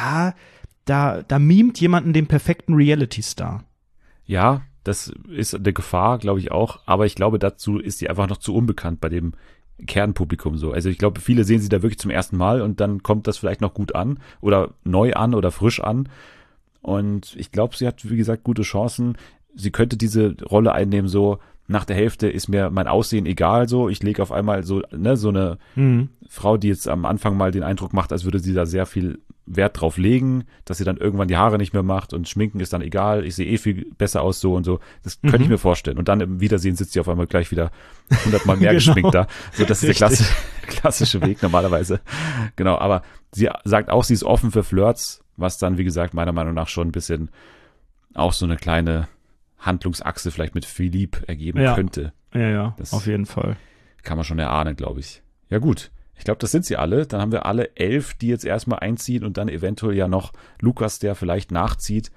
Speaker 2: da mimt jemanden den perfekten Reality-Star.
Speaker 1: Ja, das ist eine Gefahr, glaube ich auch, aber ich glaube, dazu ist sie einfach noch zu unbekannt bei dem Kernpublikum so. Also ich glaube, viele sehen sie da wirklich zum ersten Mal und dann kommt das vielleicht noch gut an oder neu an oder frisch an. Und ich glaube, sie hat, wie gesagt, gute Chancen. Sie könnte diese Rolle einnehmen, so nach der Hälfte ist mir mein Aussehen egal so. Ich lege auf einmal so, ne, so eine Frau, die jetzt am Anfang mal den Eindruck macht, als würde sie da sehr viel Wert drauf legen, dass sie dann irgendwann die Haare nicht mehr macht und Schminken ist dann egal. Ich sehe viel besser aus so und so. Das könnte ich mir vorstellen. Und dann im Wiedersehen sitzt sie auf einmal gleich wieder 100-mal mehr geschminkt da. So, das ist der klassische Weg normalerweise. Genau, aber sie sagt auch, sie ist offen für Flirts, was dann, wie gesagt, meiner Meinung nach schon ein bisschen auch so eine kleine Handlungsachse vielleicht mit Philippe ergeben könnte.
Speaker 2: Ja, das auf jeden Fall.
Speaker 1: Kann man schon erahnen, glaube ich. Ja gut, ich glaube, das sind sie alle. Dann haben wir alle 11, die jetzt erstmal einziehen und dann eventuell ja noch Lukas, der vielleicht nachzieht.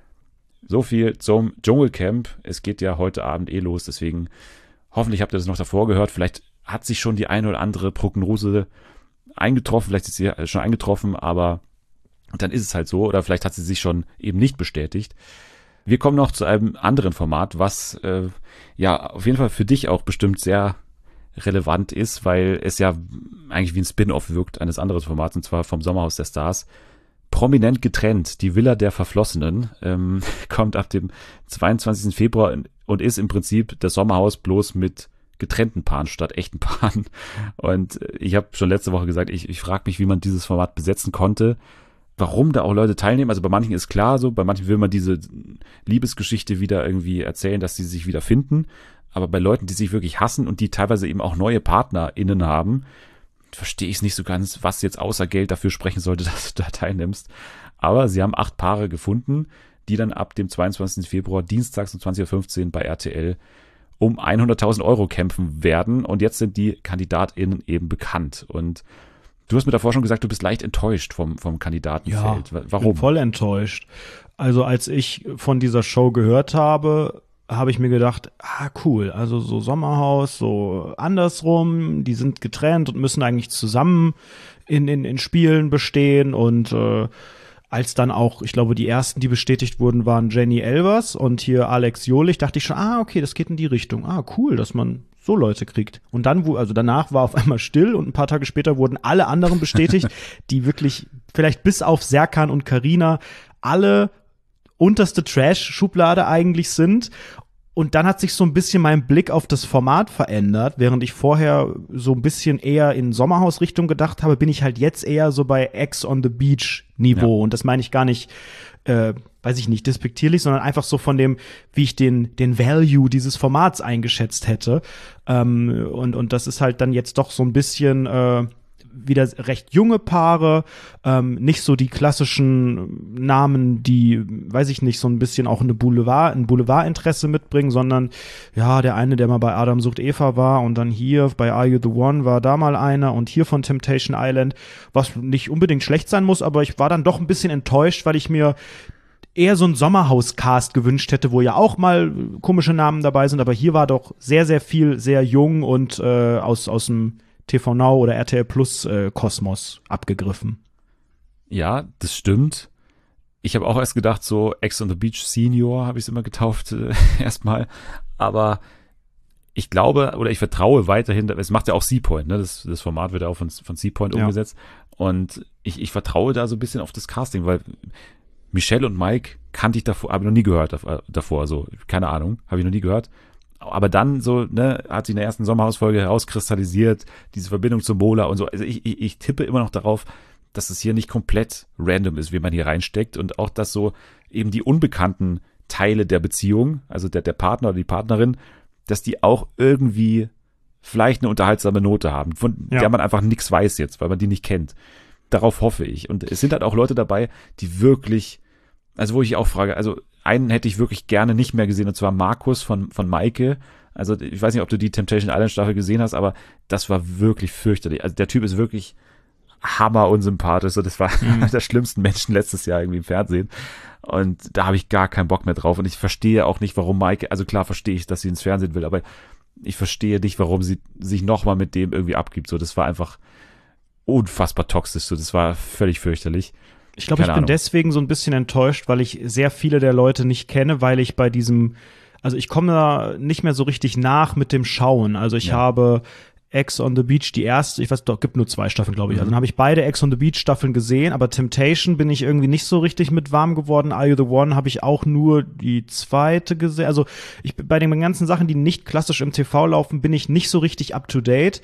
Speaker 1: So viel zum Dschungelcamp. Es geht ja heute Abend los, deswegen hoffentlich habt ihr das noch davor gehört. Vielleicht hat sich schon die eine oder andere Prognose eingetroffen, vielleicht ist sie schon eingetroffen, aber dann ist es halt so oder vielleicht hat sie sich schon eben nicht bestätigt. Wir kommen noch zu einem anderen Format, was auf jeden Fall für dich auch bestimmt sehr relevant ist, weil es ja eigentlich wie ein Spin-off wirkt eines anderen Formats, und zwar vom Sommerhaus der Stars. Prominent getrennt, die Villa der Verflossenen, kommt ab dem 22. Februar und ist im Prinzip das Sommerhaus bloß mit getrennten Paaren statt echten Paaren. Und ich habe schon letzte Woche gesagt, ich frage mich, wie man dieses Format besetzen konnte, warum da auch Leute teilnehmen. Also bei manchen ist klar so, bei manchen will man diese Liebesgeschichte wieder irgendwie erzählen, dass sie sich wieder finden. Aber bei Leuten, die sich wirklich hassen und die teilweise eben auch neue PartnerInnen haben, verstehe ich es nicht so ganz, was jetzt außer Geld dafür sprechen sollte, dass du da teilnimmst. Aber sie haben 8 Paare gefunden, die dann ab dem 22. Februar dienstags um 20.15 Uhr bei RTL um 100.000 Euro kämpfen werden. Und jetzt sind die KandidatInnen eben bekannt. Und du hast mir davor schon gesagt, du bist leicht enttäuscht vom Kandidatenfeld.
Speaker 2: Ja,
Speaker 1: warum?
Speaker 2: Bin voll enttäuscht. Also als ich von dieser Show gehört habe ich mir gedacht, cool, also so Sommerhaus, so andersrum, die sind getrennt und müssen eigentlich zusammen in Spielen bestehen und als dann auch, ich glaube, die ersten, die bestätigt wurden, waren Jenny Elvers und hier Alex Jolich, dachte ich schon, okay, das geht in die Richtung. Cool, dass man so Leute kriegt. Und dann, danach war auf einmal still und ein paar Tage später wurden alle anderen bestätigt, die wirklich, vielleicht bis auf Serkan und Carina, alle unterste Trash-Schublade eigentlich sind. Und dann hat sich so ein bisschen mein Blick auf das Format verändert. Während ich vorher so ein bisschen eher in Sommerhaus-Richtung gedacht habe, bin ich halt jetzt eher so bei Ex on the Beach-Niveau. Ja. Und das meine ich gar nicht, weiß ich nicht, despektierlich, sondern einfach so von dem, wie ich den Value dieses Formats eingeschätzt hätte. Und das ist halt dann jetzt doch so ein bisschen wieder recht junge Paare, nicht so die klassischen Namen, die, weiß ich nicht, so ein bisschen auch ein Boulevardinteresse mitbringen, sondern ja, der eine, der mal bei Adam sucht Eva war und dann hier bei Are You the One war da mal einer und hier von Temptation Island, was nicht unbedingt schlecht sein muss, aber ich war dann doch ein bisschen enttäuscht, weil ich mir eher so ein Sommerhaus-Cast gewünscht hätte, wo ja auch mal komische Namen dabei sind, aber hier war doch sehr, sehr viel sehr jung und aus dem TV Now oder RTL Plus Kosmos abgegriffen.
Speaker 1: Ja, das stimmt. Ich habe auch erst gedacht, so Ex on the Beach Senior habe ich es immer getauft erstmal. Aber ich glaube oder ich vertraue weiterhin, es macht ja auch Seapoint, ne? Das Format wird ja auch von Seapoint umgesetzt. Und ich vertraue da so ein bisschen auf das Casting, weil Michelle und Mike kannte ich davor, habe ich noch nie gehört davor, so, keine Ahnung, habe ich noch nie gehört. Aber dann so, ne, hat sich in der ersten Sommerhausfolge herauskristallisiert, diese Verbindung zu Mola und so. Also ich tippe immer noch darauf, dass es hier nicht komplett random ist, wie man hier reinsteckt und auch, dass so eben die unbekannten Teile der Beziehung, also der Partner oder die Partnerin, dass die auch irgendwie vielleicht eine unterhaltsame Note haben, von der man einfach nichts weiß jetzt, weil man die nicht kennt. Darauf hoffe ich. Und es sind halt auch Leute dabei, die wirklich, also wo ich auch frage, also einen hätte ich wirklich gerne nicht mehr gesehen, und zwar Markus von Maike. Also ich weiß nicht, ob du die Temptation Island Staffel gesehen hast, aber das war wirklich fürchterlich. Also der Typ ist wirklich hammer unsympathisch. So, das war einer der schlimmsten Menschen letztes Jahr irgendwie im Fernsehen. Und da habe ich gar keinen Bock mehr drauf. Und ich verstehe auch nicht, warum Maike, also klar verstehe ich, dass sie ins Fernsehen will, aber ich verstehe nicht, warum sie sich nochmal mit dem irgendwie abgibt. So, das war einfach unfassbar toxisch. So, das war völlig fürchterlich.
Speaker 2: Ich glaube, ich bin deswegen so ein bisschen enttäuscht, weil ich sehr viele der Leute nicht kenne, weil ich bei diesem, also ich komme da nicht mehr so richtig nach mit dem Schauen. Also ich habe Ex on the Beach, die erste, ich weiß doch, gibt nur 2 Staffeln, glaube ich. Also dann habe ich beide Ex on the Beach Staffeln gesehen, aber Temptation bin ich irgendwie nicht so richtig mit warm geworden. Are You the One habe ich auch nur die zweite gesehen. Also bei den ganzen Sachen, die nicht klassisch im TV laufen, bin ich nicht so richtig up to date.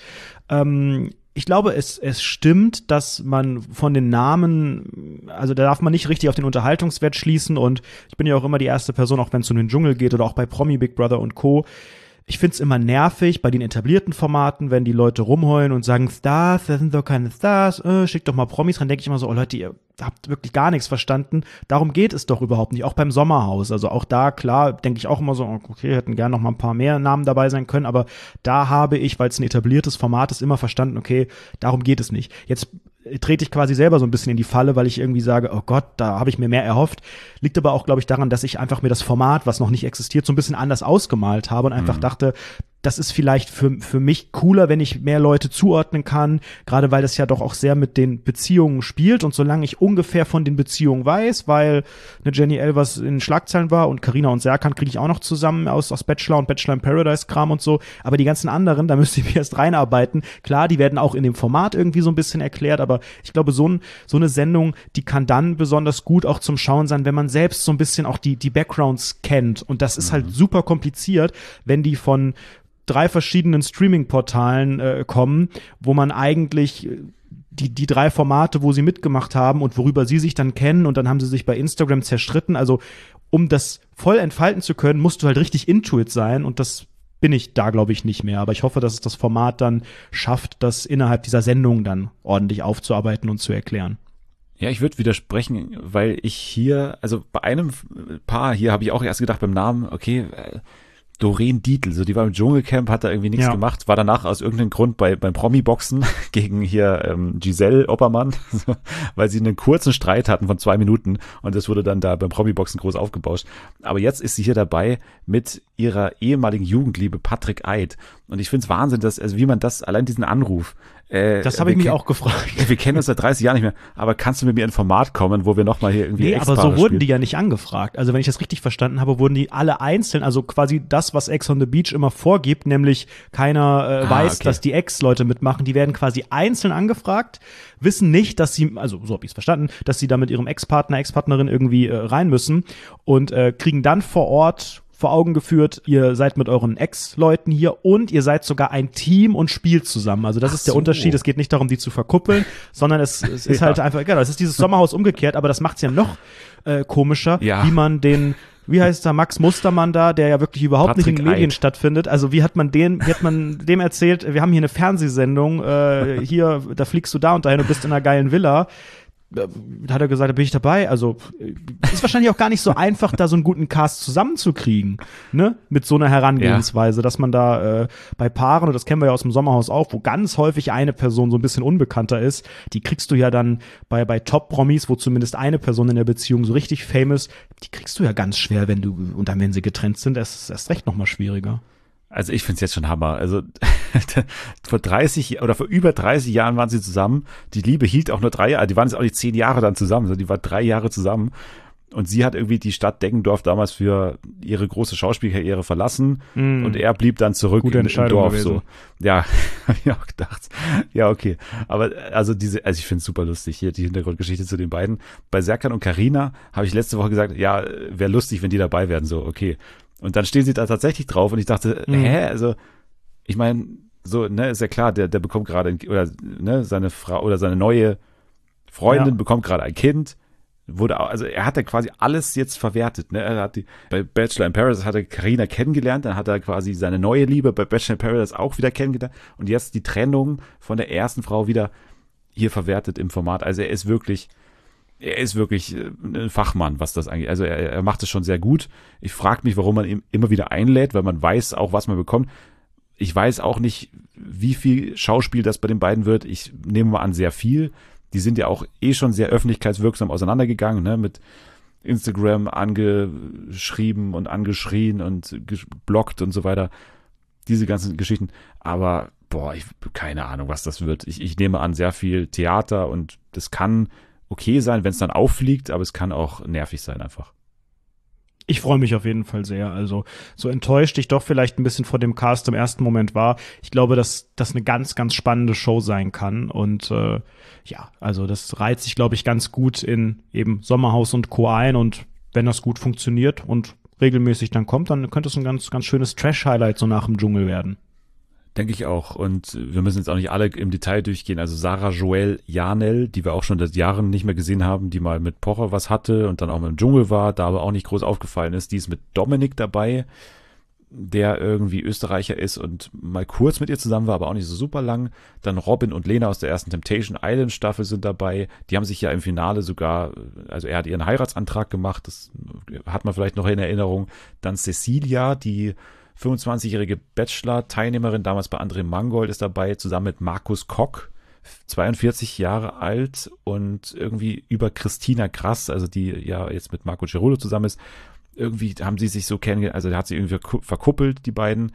Speaker 2: Ich glaube, es stimmt, dass man von den Namen, also da darf man nicht richtig auf den Unterhaltungswert schließen, und ich bin ja auch immer die erste Person, auch wenn es um den Dschungel geht oder auch bei Promi Big Brother und Co. Ich find's immer nervig bei den etablierten Formaten, wenn die Leute rumheulen und sagen, Stars, das sind doch keine Stars, schickt doch mal Promis rein, denke ich immer so, oh Leute, ihr habt wirklich gar nichts verstanden. Darum geht es doch überhaupt nicht, auch beim Sommerhaus. Also auch da, klar, denke ich auch immer so, okay, hätten gerne noch mal ein paar mehr Namen dabei sein können, aber da habe ich, weil es ein etabliertes Format ist, immer verstanden, okay, darum geht es nicht. Jetzt trete ich quasi selber so ein bisschen in die Falle, weil ich irgendwie sage, oh Gott, da habe ich mir mehr erhofft. Liegt aber auch, glaube ich, daran, dass ich einfach mir das Format, was noch nicht existiert, so ein bisschen anders ausgemalt habe und einfach dachte, das ist vielleicht für mich cooler, wenn ich mehr Leute zuordnen kann, gerade weil das ja doch auch sehr mit den Beziehungen spielt, und solange ich ungefähr von den Beziehungen weiß, weil eine Jenny Elvers in Schlagzeilen war und Carina und Serkan kriege ich auch noch zusammen aus Bachelor und Bachelor in Paradise Kram und so, aber die ganzen anderen, da müsste ich mich erst reinarbeiten. Klar, die werden auch in dem Format irgendwie so ein bisschen erklärt, aber ich glaube, so eine Sendung, die kann dann besonders gut auch zum Schauen sein, wenn man selbst so ein bisschen auch die Backgrounds kennt, und das ist halt super kompliziert, wenn die von 3 verschiedenen Streaming-Portalen kommen, wo man eigentlich die 3 Formate, wo sie mitgemacht haben und worüber sie sich dann kennen, und dann haben sie sich bei Instagram zerstritten. Also um das voll entfalten zu können, musst du halt richtig into it sein, und das bin ich da, glaube ich, nicht mehr. Aber ich hoffe, dass es das Format dann schafft, das innerhalb dieser Sendung dann ordentlich aufzuarbeiten und zu erklären.
Speaker 1: Ja, ich würde widersprechen, weil ich hier, also bei einem Paar hier habe ich auch erst gedacht beim Namen, okay, Doreen Dietl, so die war im Dschungelcamp, hat da irgendwie nichts gemacht, war danach aus irgendeinem Grund beim Promi-Boxen gegen hier Giselle Oppermann, weil sie einen kurzen Streit hatten von 2 Minuten, und das wurde dann da beim Promi-Boxen groß aufgebauscht. Aber jetzt ist sie hier dabei mit ihrer ehemaligen Jugendliebe Patrick Eid, und ich finde es Wahnsinn, dass, also wie man das, allein diesen Anruf,
Speaker 2: das habe ich mich auch gefragt.
Speaker 1: Wir kennen uns seit 30 Jahren nicht mehr, aber kannst du mit mir in ein Format kommen, wo wir nochmal hier irgendwie
Speaker 2: aber so wurden die ja nicht angefragt. Also wenn ich das richtig verstanden habe, wurden die alle einzeln, also quasi das, was Ex on the Beach immer vorgibt, nämlich keiner weiß, dass die Ex-Leute mitmachen, die werden quasi einzeln angefragt, wissen nicht, dass sie, also so habe ich es verstanden, dass sie da mit ihrem Ex-Partner, Ex-Partnerin irgendwie rein müssen, und kriegen dann vor Ort vor Augen geführt, ihr seid mit euren Ex-Leuten hier und ihr seid sogar ein Team und spielt zusammen. Also das ist der Unterschied. Es geht nicht darum, die zu verkuppeln, sondern es ist halt einfach, genau, es ist dieses Sommerhaus umgekehrt, aber das macht es ja noch komischer, wie man den, wie heißt der, Max Mustermann da, der ja wirklich überhaupt
Speaker 1: Patrick
Speaker 2: nicht in den Medien
Speaker 1: Eid
Speaker 2: stattfindet. Also wie hat man dem erzählt, wir haben hier eine Fernsehsendung, hier, da fliegst du da und dahin und bist in einer geilen Villa. Da hat er gesagt, da bin ich dabei. Also ist wahrscheinlich auch gar nicht so einfach, da so einen guten Cast zusammenzukriegen, ne? Mit so einer Herangehensweise, dass man da bei Paaren, und das kennen wir ja aus dem Sommerhaus auch, wo ganz häufig eine Person so ein bisschen unbekannter ist, die kriegst du ja dann bei Top-Promis, wo zumindest eine Person in der Beziehung so richtig famous, die kriegst du ja ganz schwer, und dann, wenn sie getrennt sind, ist es erst recht nochmal schwieriger.
Speaker 1: Also ich finde es jetzt schon Hammer. Also vor über 30 Jahren waren sie zusammen. Die Liebe hielt auch nur 3 Jahre. Die waren jetzt auch nicht 10 Jahre dann zusammen, sondern die war 3 Jahre zusammen. Und sie hat irgendwie die Stadt Deggendorf damals für ihre große Schauspielkarriere verlassen. Und er blieb dann zurück im Dorf. Gewesen. So. Ja, habe ich auch gedacht. Ja, okay. Aber also ich finde es super lustig hier, die Hintergrundgeschichte zu den beiden. Bei Serkan und Carina habe ich letzte Woche gesagt, ja, wäre lustig, wenn die dabei wären. So, okay. Und dann stehen sie da tatsächlich drauf, und ich dachte, also, ich meine, so, ne, ist ja klar, der bekommt gerade, oder, ne, seine Frau oder seine neue Freundin bekommt gerade ein Kind, also er hat ja quasi alles jetzt verwertet, ne, bei Bachelor in Paradise hat er Carina kennengelernt, dann hat er quasi seine neue Liebe bei Bachelor in Paradise auch wieder kennengelernt, und jetzt die Trennung von der ersten Frau wieder hier verwertet im Format. Also er ist wirklich ein Fachmann, was das angeht. Also er macht es schon sehr gut. Ich frage mich, warum man ihn immer wieder einlädt, weil man weiß auch, was man bekommt. Ich weiß auch nicht, wie viel Schauspiel das bei den beiden wird. Ich nehme mal an, sehr viel. Die sind ja auch schon sehr öffentlichkeitswirksam auseinandergegangen, ne? Mit Instagram angeschrieben und angeschrien und geblockt und so weiter. Diese ganzen Geschichten. Aber, keine Ahnung, was das wird. Ich nehme an, sehr viel Theater, und das kann okay sein, wenn es dann auffliegt, aber es kann auch nervig sein einfach.
Speaker 2: Ich freue mich auf jeden Fall sehr. Also so enttäuscht ich doch vielleicht ein bisschen vor dem Cast im ersten Moment war. Ich glaube, dass das eine ganz, ganz spannende Show sein kann. Und also das reiht sich, glaube ich, ganz gut in eben Sommerhaus und Co. ein. Und wenn das gut funktioniert und regelmäßig dann kommt, dann könnte es ein ganz, ganz schönes Trash-Highlight so nach dem Dschungel werden.
Speaker 1: Denke ich auch. Und wir müssen jetzt auch nicht alle im Detail durchgehen. Also Sarah Joelle Janel, die wir auch schon seit Jahren nicht mehr gesehen haben, die mal mit Pocher was hatte und dann auch mit im Dschungel war, da aber auch nicht groß aufgefallen ist. Die ist mit Dominik dabei, der irgendwie Österreicher ist und mal kurz mit ihr zusammen war, aber auch nicht so super lang. Dann Robin und Lena aus der ersten Temptation Island Staffel sind dabei. Die haben sich ja im Finale sogar, also er hat ihren Heiratsantrag gemacht, das hat man vielleicht noch in Erinnerung. Dann Cecilia, die 25-jährige Bachelor-Teilnehmerin, damals bei André Mangold, ist dabei, zusammen mit Markus Kock, 42 Jahre alt und irgendwie über Christina Krass, also die ja jetzt mit Marco Cerullo zusammen ist. Irgendwie haben sie sich so kennengelernt, also der hat sie irgendwie verkuppelt, die beiden.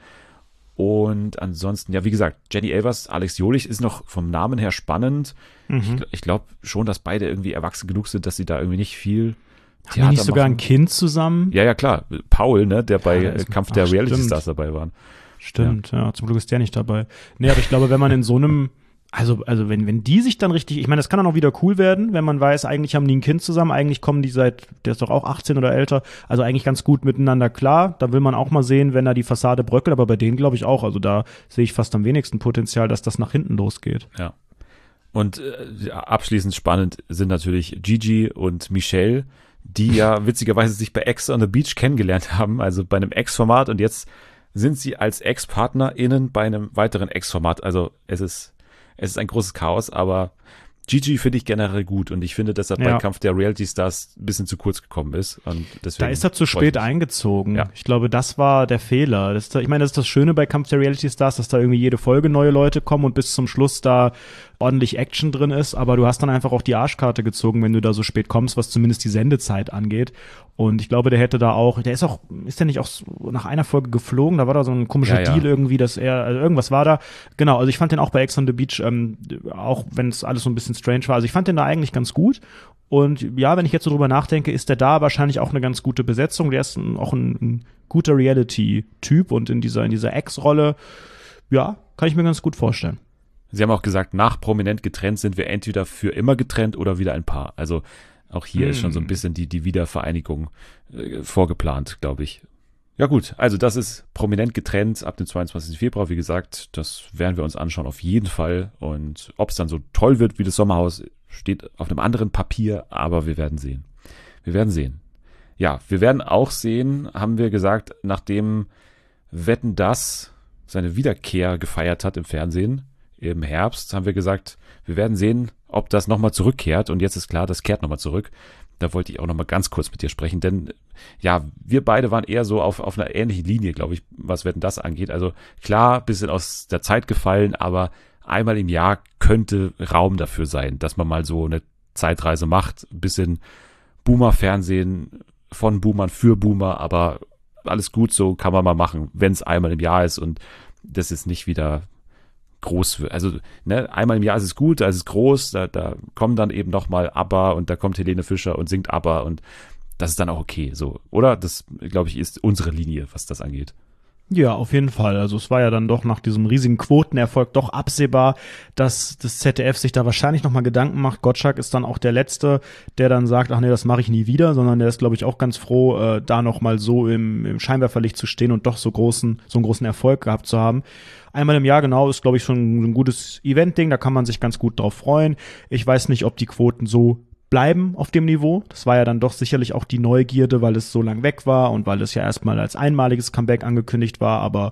Speaker 1: Und ansonsten, ja, wie gesagt, Jenny Elvers, Alex Jolich ist noch vom Namen her spannend. Ich glaube schon, dass beide irgendwie erwachsen genug sind, dass sie da irgendwie nicht viel
Speaker 2: Haben die nicht sogar ein Kind zusammen?
Speaker 1: Ja, klar. Paul, ne, der bei Kampf der Reality Stars dabei war.
Speaker 2: Stimmt, ja, zum Glück ist der nicht dabei. Nee, aber ich glaube, wenn man in so einem, also wenn die sich dann richtig, ich meine, das kann dann auch wieder cool werden, wenn man weiß, eigentlich haben die ein Kind zusammen, eigentlich kommen die der ist doch auch 18 oder älter, also eigentlich ganz gut miteinander klar. Da will man auch mal sehen, wenn da die Fassade bröckelt, aber bei denen glaube ich auch, also da sehe ich fast am wenigsten Potenzial, dass das nach hinten losgeht.
Speaker 1: Ja. Und abschließend spannend sind natürlich Gigi und Michelle, die ja witzigerweise sich bei Ex on the Beach kennengelernt haben, also bei einem Ex-Format, und jetzt sind sie als Ex-PartnerInnen bei einem weiteren Ex-Format. Also es ist ein großes Chaos, aber Gigi finde ich generell gut und ich finde, dass er bei Kampf der Reality Stars ein bisschen zu kurz gekommen ist. Und deswegen
Speaker 2: da ist er zu spät eingezogen.
Speaker 1: Ja.
Speaker 2: Ich glaube, das war der Fehler. Ich meine, das ist das Schöne bei Kampf der Reality Stars, dass da irgendwie jede Folge neue Leute kommen und bis zum Schluss da ordentlich Action drin ist, aber du hast dann einfach auch die Arschkarte gezogen, wenn du da so spät kommst, was zumindest die Sendezeit angeht. Und ich glaube, der ist der nicht auch nach einer Folge geflogen? Da war da so ein komischer Deal irgendwie, dass also irgendwas war da. Genau, also ich fand den auch bei Ex on the Beach, auch wenn es alles so ein bisschen strange war. Also ich fand den da eigentlich ganz gut. Und ja, wenn ich jetzt so drüber nachdenke, ist der da wahrscheinlich auch eine ganz gute Besetzung. Der ist auch ein guter Reality-Typ und in dieser Ex-Rolle, ja, kann ich mir ganz gut vorstellen.
Speaker 1: Sie haben auch gesagt, nach Prominent getrennt sind wir entweder für immer getrennt oder wieder ein Paar. Also auch hier ist schon so ein bisschen die Wiedervereinigung vorgeplant, glaube ich. Ja gut, also das ist Prominent getrennt ab dem 22. Februar. Wie gesagt, das werden wir uns anschauen auf jeden Fall. Und ob es dann so toll wird wie das Sommerhaus, steht auf einem anderen Papier, aber wir werden sehen. Wir werden sehen. Ja, wir werden auch sehen, haben wir gesagt, nachdem Wetten, dass seine Wiederkehr gefeiert hat im Fernsehen, im Herbst, haben wir gesagt, wir werden sehen, ob das nochmal zurückkehrt. Und jetzt ist klar, das kehrt nochmal zurück. Da wollte ich auch nochmal ganz kurz mit dir sprechen, denn ja, wir beide waren eher so auf einer ähnlichen Linie, glaube ich, was Wetten, das angeht. Also klar, bisschen aus der Zeit gefallen, aber einmal im Jahr könnte Raum dafür sein, dass man mal so eine Zeitreise macht. Ein bisschen Boomer-Fernsehen von Boomern für Boomer, aber alles gut, so kann man mal machen, wenn es einmal im Jahr ist und das ist nicht wieder groß wird. Also einmal im Jahr ist es gut, da ist es groß, da kommen dann eben nochmal ABBA und da kommt Helene Fischer und singt ABBA und das ist dann auch okay, so, oder? Das, glaube ich, ist unsere Linie, was das angeht.
Speaker 2: Ja, auf jeden Fall. Also es war ja dann doch nach diesem riesigen Quotenerfolg doch absehbar, dass das ZDF sich da wahrscheinlich nochmal Gedanken macht. Gottschalk ist dann auch der Letzte, der dann sagt, ach nee, das mache ich nie wieder, sondern der ist, glaube ich, auch ganz froh, da nochmal so im Scheinwerferlicht zu stehen und doch so einen großen Erfolg gehabt zu haben. Einmal im Jahr genau ist, glaube ich, schon ein gutes Event-Ding, da kann man sich ganz gut drauf freuen. Ich weiß nicht, ob die Quoten so bleiben auf dem Niveau. Das war ja dann doch sicherlich auch die Neugierde, weil es so lang weg war und weil es ja erstmal als einmaliges Comeback angekündigt war, aber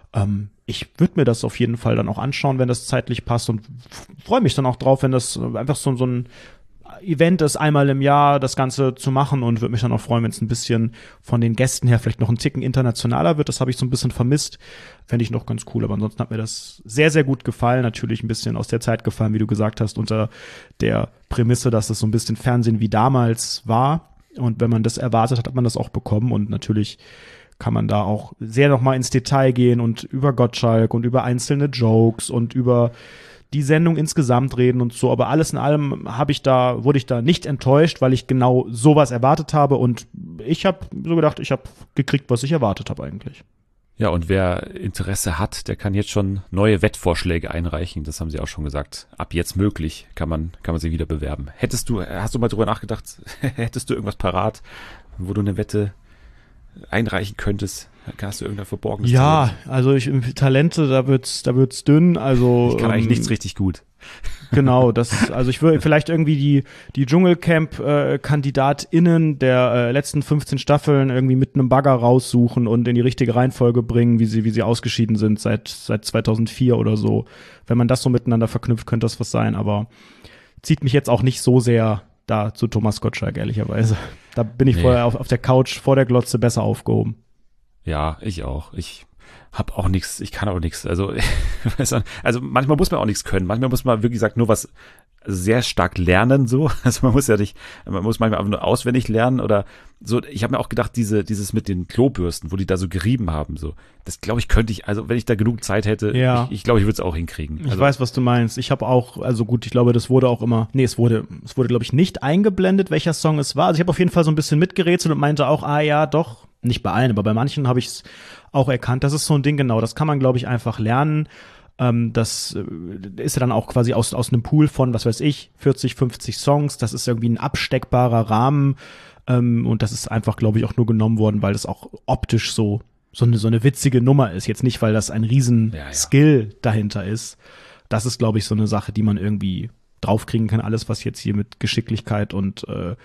Speaker 2: ich würde mir das auf jeden Fall dann auch anschauen, wenn das zeitlich passt und freue mich dann auch drauf, wenn das einfach so ein Event ist, einmal im Jahr das Ganze zu machen und würde mich dann auch freuen, wenn es ein bisschen von den Gästen her vielleicht noch ein Ticken internationaler wird. Das habe ich so ein bisschen vermisst. Fände ich noch ganz cool, aber ansonsten hat mir das sehr, sehr gut gefallen. Natürlich ein bisschen aus der Zeit gefallen, wie du gesagt hast, unter der Prämisse, dass es so ein bisschen Fernsehen wie damals war. Und wenn man das erwartet hat, hat man das auch bekommen. Und natürlich kann man da auch sehr noch mal ins Detail gehen und über Gottschalk und über einzelne Jokes und über die Sendung insgesamt reden und so, aber alles in allem wurde ich da nicht enttäuscht, weil ich genau sowas erwartet habe und ich habe so gedacht, ich habe gekriegt, was ich erwartet habe eigentlich.
Speaker 1: Ja, und wer Interesse hat, der kann jetzt schon neue Wettvorschläge einreichen. Das haben sie auch schon gesagt. Ab jetzt möglich kann man sich wieder bewerben. Hast du mal drüber nachgedacht, hättest du irgendwas parat, wo du eine Wette einreichen könntest? Hast du irgendein verborgenes
Speaker 2: Ja, also Talente, da wird's dünn. Also
Speaker 1: ich kann eigentlich nichts richtig gut.
Speaker 2: Genau, also ich würde vielleicht irgendwie die Dschungelcamp-KandidatInnen der letzten 15 Staffeln irgendwie mit einem Bagger raussuchen und in die richtige Reihenfolge bringen, wie sie ausgeschieden sind seit 2004 oder so. Wenn man das so miteinander verknüpft, könnte das was sein, aber zieht mich jetzt auch nicht so sehr da zu Thomas Gottschalk, ehrlicherweise. Da bin ich vorher auf der Couch vor der Glotze besser aufgehoben.
Speaker 1: Ja, ich auch. Ich hab auch nichts, ich kann auch nichts. Also manchmal muss man auch nichts können. Manchmal muss man, wie gesagt, nur was sehr stark lernen, so. Also man muss manchmal einfach nur auswendig lernen oder so. Ich habe mir auch gedacht, dieses mit den Klobürsten, wo die da so gerieben haben, so. Das glaube ich, könnte ich, also wenn ich da genug Zeit hätte, ich glaube, ich würde es auch hinkriegen.
Speaker 2: Ich weiß, was du meinst. Ich habe auch, also gut, ich glaube, das wurde auch immer, es wurde, glaube ich, nicht eingeblendet, welcher Song es war. Also ich habe auf jeden Fall so ein bisschen mitgerätselt und meinte auch, ja, doch, nicht bei allen, aber bei manchen habe ich es auch erkannt. Das ist so ein Ding, genau, das kann man, glaube ich, einfach lernen. Das ist ja dann auch quasi aus einem Pool von, was weiß ich, 40, 50 Songs. Das ist irgendwie ein absteckbarer Rahmen. Und das ist einfach, glaube ich, auch nur genommen worden, weil das auch optisch so eine witzige Nummer ist. Jetzt nicht, weil das ein riesen Skill dahinter ist. Das ist, glaube ich, so eine Sache, die man irgendwie draufkriegen kann. Alles, was jetzt hier mit Geschicklichkeit und